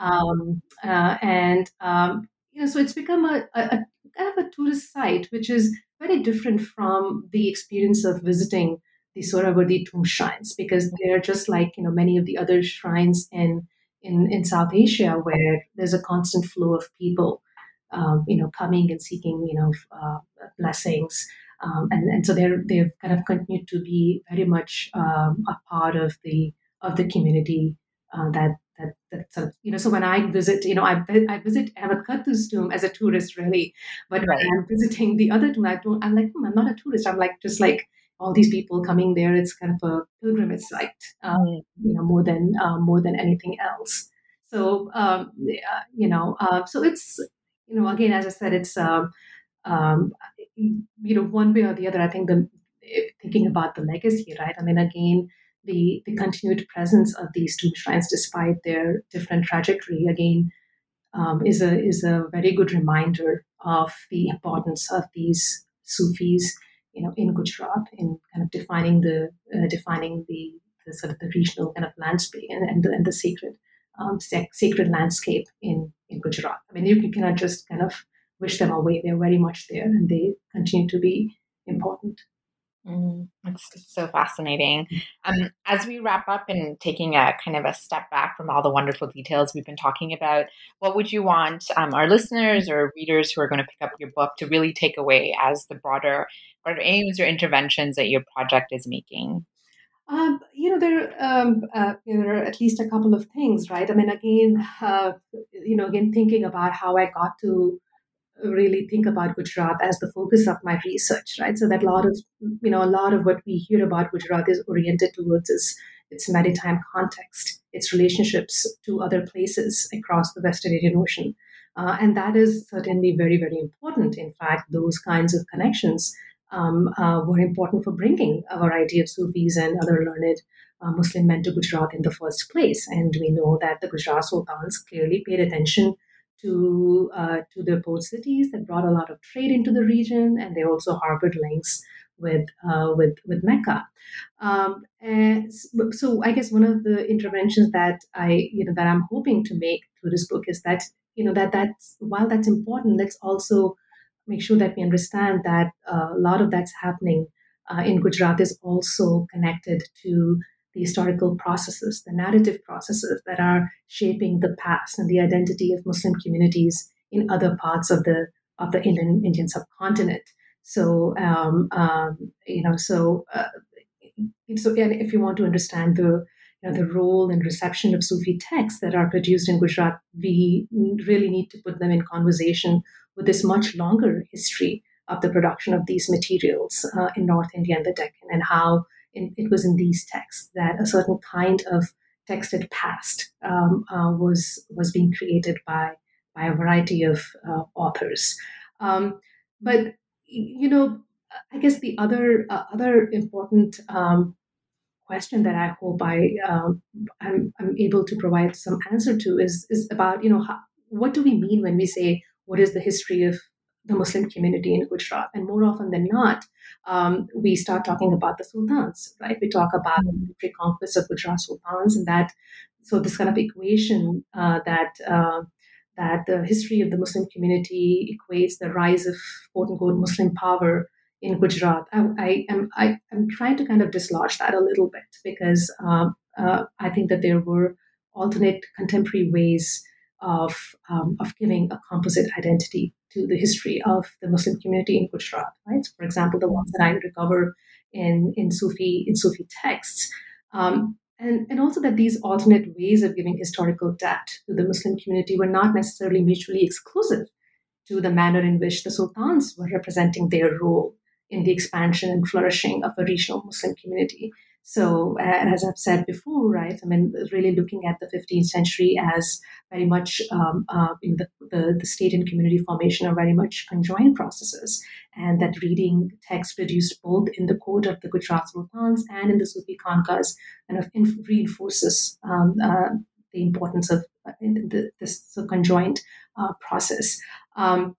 um, uh, and um, you know, so it's become a, a, a kind of a tourist site, which is very different from the experience of visiting the Sohrawardi tomb shrines, because they're just like you know many of the other shrines in in, in South Asia, where there's a constant flow of people, um, you know, coming and seeking, you know, uh, blessings. Um, and, and so they're, they've kind of continued to be very much um, a part of the of the community uh, that that that sort of, you know. So when I visit, you know, I I visit Amonkhettu's tomb as a tourist, really, but Right. when I'm visiting the other tomb, I don't. I'm like, hmm, I'm not a tourist. I'm like just like all these people coming there. It's kind of a pilgrimage site. Um, Mm. you know more than uh, more than anything else. So um, yeah, you know uh, so it's you know again, as I said, it's um, um, you know one way or the other. I think the thinking about the legacy, right? I mean, again, the the continued presence of these two shrines, despite their different trajectory, again, um, is a is a very good reminder of the importance of these Sufis, you know, in Gujarat, in kind of defining the uh, defining the, the sort of the regional kind of landscape and, and the and the sacred um, sac- sacred landscape in in Gujarat. I mean, you cannot just kind of wish them away. They're very much there, and they continue to be important. Mm, it's, it's so fascinating. Um, as we wrap up and taking a kind of a step back from all the wonderful details we've been talking about, what would you want um, our listeners or readers who are going to pick up your book to really take away as the broader, broader aims or interventions that your project is making? Um, you know, there, um, uh, you know, there are at least a couple of things, right? I mean, again, uh, you know, again, thinking about how I got to really think about Gujarat as the focus of my research, right? So that a lot of, you know, a lot of what we hear about Gujarat is oriented towards its, its maritime context, its relationships to other places across the Western Indian Ocean. Uh, and that is certainly very, very important. In fact, those kinds of connections um, uh, were important for bringing a variety of Sufis and other learned uh, Muslim men to Gujarat in the first place. And we know that the Gujarat sultans clearly paid attention to uh, to the port cities that brought a lot of trade into the region, and they also harbored links with uh, with with Mecca. Um, and so, I guess one of the interventions that I you know that I'm hoping to make through this book is that you know that that's while that's important, let's also make sure that we understand that uh, a lot of that's happening uh, in Gujarat is also connected to the historical processes, the narrative processes that are shaping the past and the identity of Muslim communities in other parts of the of the Indian Indian subcontinent. So um, um, you know, so uh, so and if you want to understand the you know, the role and reception of Sufi texts that are produced in Gujarat, we really need to put them in conversation with this much longer history of the production of these materials uh, in North India and the Deccan, and how in, it was in these texts that a certain kind of texted past um, uh, was was being created by by a variety of uh, authors. Um, but you know, I guess the other uh, other important um, question that I hope I um, I'm, I'm able to provide some answer to is is about you know how, what do we mean when we say what is the history of the Muslim community in Gujarat? And more often than not, um, we start talking about the sultans, right? We talk about the military conquest of Gujarat sultans, and that so this kind of equation uh, that. Uh, that the history of the Muslim community equates the rise of quote unquote Muslim power in Gujarat. I, I am I am trying to kind of dislodge that a little bit because um, uh, I think that there were alternate contemporary ways of um, of giving a composite identity to the history of the Muslim community in Gujarat. Right. So for example, the ones that I recover in in Sufi in Sufi texts. Um, and, and also that these alternate ways of giving historical depth to the Muslim community were not necessarily mutually exclusive to the manner in which the sultans were representing their role in the expansion and flourishing of a regional Muslim community. So, uh, as I've said before, right, I mean, really looking at the fifteenth century as very much um, uh, in the, the, the state and community formation are very much conjoined processes, and that reading texts produced both in the court of the Gujarat sultans and in the Sufi khanqahs kind of inf- reinforces um, uh, the importance of uh, the, this conjoined uh, process. Um,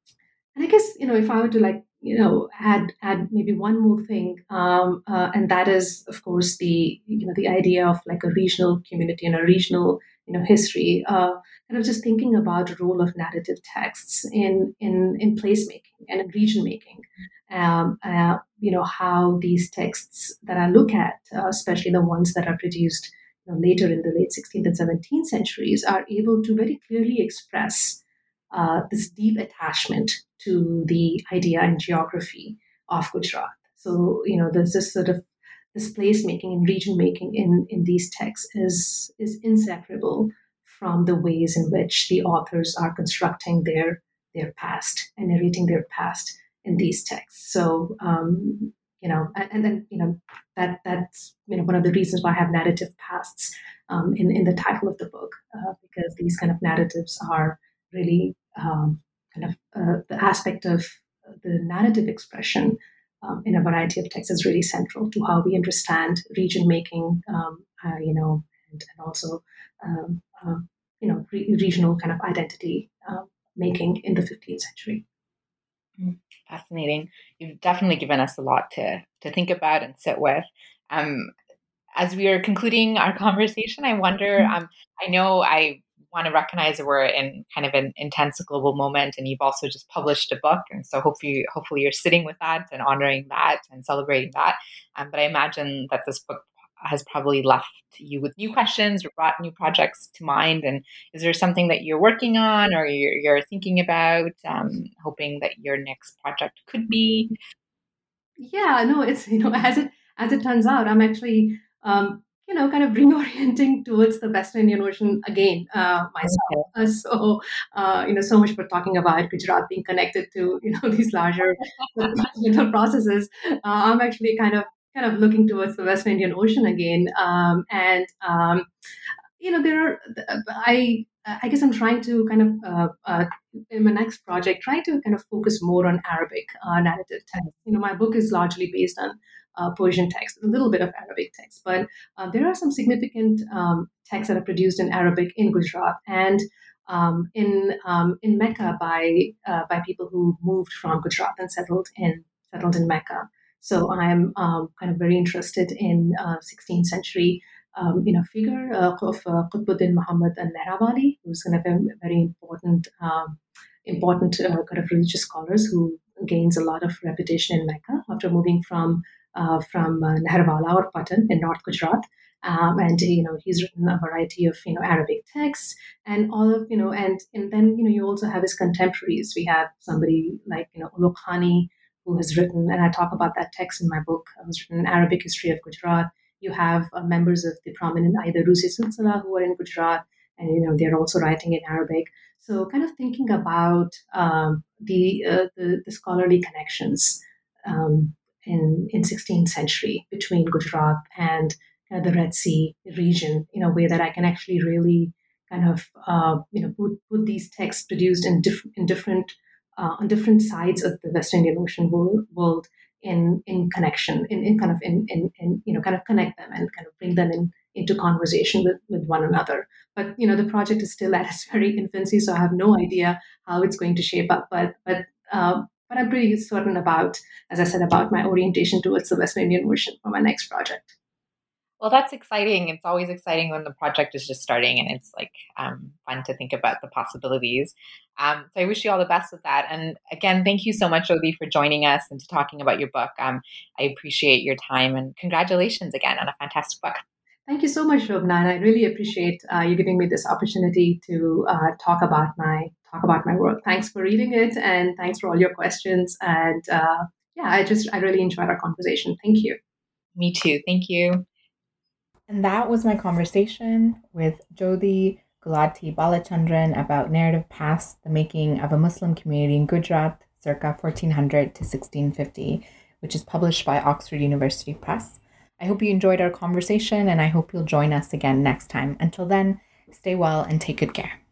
and I guess you know if I were to like you know add add maybe one more thing, um, uh, and that is of course the you know the idea of like a regional community and a regional you know history. Uh, kind of just thinking about the role of narrative texts in in in placemaking and in region making. Um, uh, you know how these texts that I look at, uh, especially the ones that are produced you know, later in the late sixteenth and seventeenth centuries, are able to very clearly express uh, this deep attachment to the idea and geography of Gujarat. So, you know, there's this sort of this place making and region making in, in these texts is, is inseparable from the ways in which the authors are constructing their, their past and narrating their past in these texts. So, um, you know, and, then, you know, that that's, you know, one of the reasons why I have narrative pasts um, in, in the title of the book, uh, because these kind of narratives are really um, kind of uh, the aspect of the narrative expression um, in a variety of texts is really central to how we understand region making, um, uh, you know, and, and also um, uh, you know, re- regional kind of identity uh, making in the fifteenth century. Fascinating. You've definitely given us a lot to to think about and sit with. Um, as we are concluding our conversation, I wonder, um, I know I want to recognize that we're in kind of an intense global moment, and you've also just published a book. And so hopefully, hopefully you're sitting with that and honoring that and celebrating that. Um, but I imagine that this book has probably left you with new questions or brought new projects to mind. And is there something that you're working on or you're, you're thinking about, um, hoping that your next project could be? Yeah, no, it's, you know, as it as it turns out, I'm actually, um, you know, kind of reorienting towards the Western Indian Ocean again uh, myself. Uh, so, uh, you know, so much for talking about Gujarat being connected to, you know, these larger continental processes. Uh, I'm actually kind of kind of looking towards the Western Indian Ocean again, um, and um, you know, there are I I guess I'm trying to kind of uh, uh, in my next project try to kind of focus more on Arabic uh, narrative text. You know, my book is largely based on uh, Persian text, a little bit of Arabic text, but uh, there are some significant um, texts that are produced in Arabic in Gujarat and um, in um, in Mecca by uh, by people who moved from Gujarat and settled in settled in Mecca. So I'm um, kind of very interested in uh, sixteenth century um, you know, figure uh, of uh, Qutbuddin Muhammad al-Mehrawali, who's kind of a very important, um, important uh, kind of religious scholars who gains a lot of reputation in Mecca after moving from uh, from uh, Naharwala or Patan in North Gujarat. Um, and you know he's written a variety of you know Arabic texts and all of you know and and then you know you also have his contemporaries. We have somebody like you know Ulugh Khani, who has written, and I talk about that text in my book, who's written an Arabic history of Gujarat. You have uh, members of the prominent Aidarusi Silsila who are in Gujarat, and you know they're also writing in Arabic. So, kind of thinking about um, the, uh, the the scholarly connections um, in in sixteenth century between Gujarat and uh, the Red Sea region in a way that I can actually really kind of uh, you know put, put these texts produced in different in different uh, on different sides of the West Indian Ocean world, world in in connection, in, in kind of in, in in you know kind of connect them and kind of bring them in into conversation with, with one another. But you know the project is still at its very infancy, so I have no idea how it's going to shape up. But but uh, but I'm pretty certain about, as I said, about my orientation towards the Western Indian Ocean for my next project. Well, that's exciting. It's always exciting when the project is just starting, and it's like um, fun to think about the possibilities. Um, so I wish you all the best with that. And again, thank you so much, Jyoti, for joining us and to talking about your book. Um, I appreciate your time, and congratulations again on a fantastic book. Thank you so much, Shobna, and I really appreciate uh, you giving me this opportunity to uh, talk about my talk about my work. Thanks for reading it, and thanks for all your questions. And uh, yeah, I just I really enjoyed our conversation. Thank you. Me too. Thank you. And that was my conversation with Jyoti Gulati Balachandran about Narrative Past, the making of a Muslim community in Gujarat circa fourteen hundred to sixteen fifty, which is published by Oxford University Press. I hope you enjoyed our conversation, and I hope you'll join us again next time. Until then, stay well and take good care.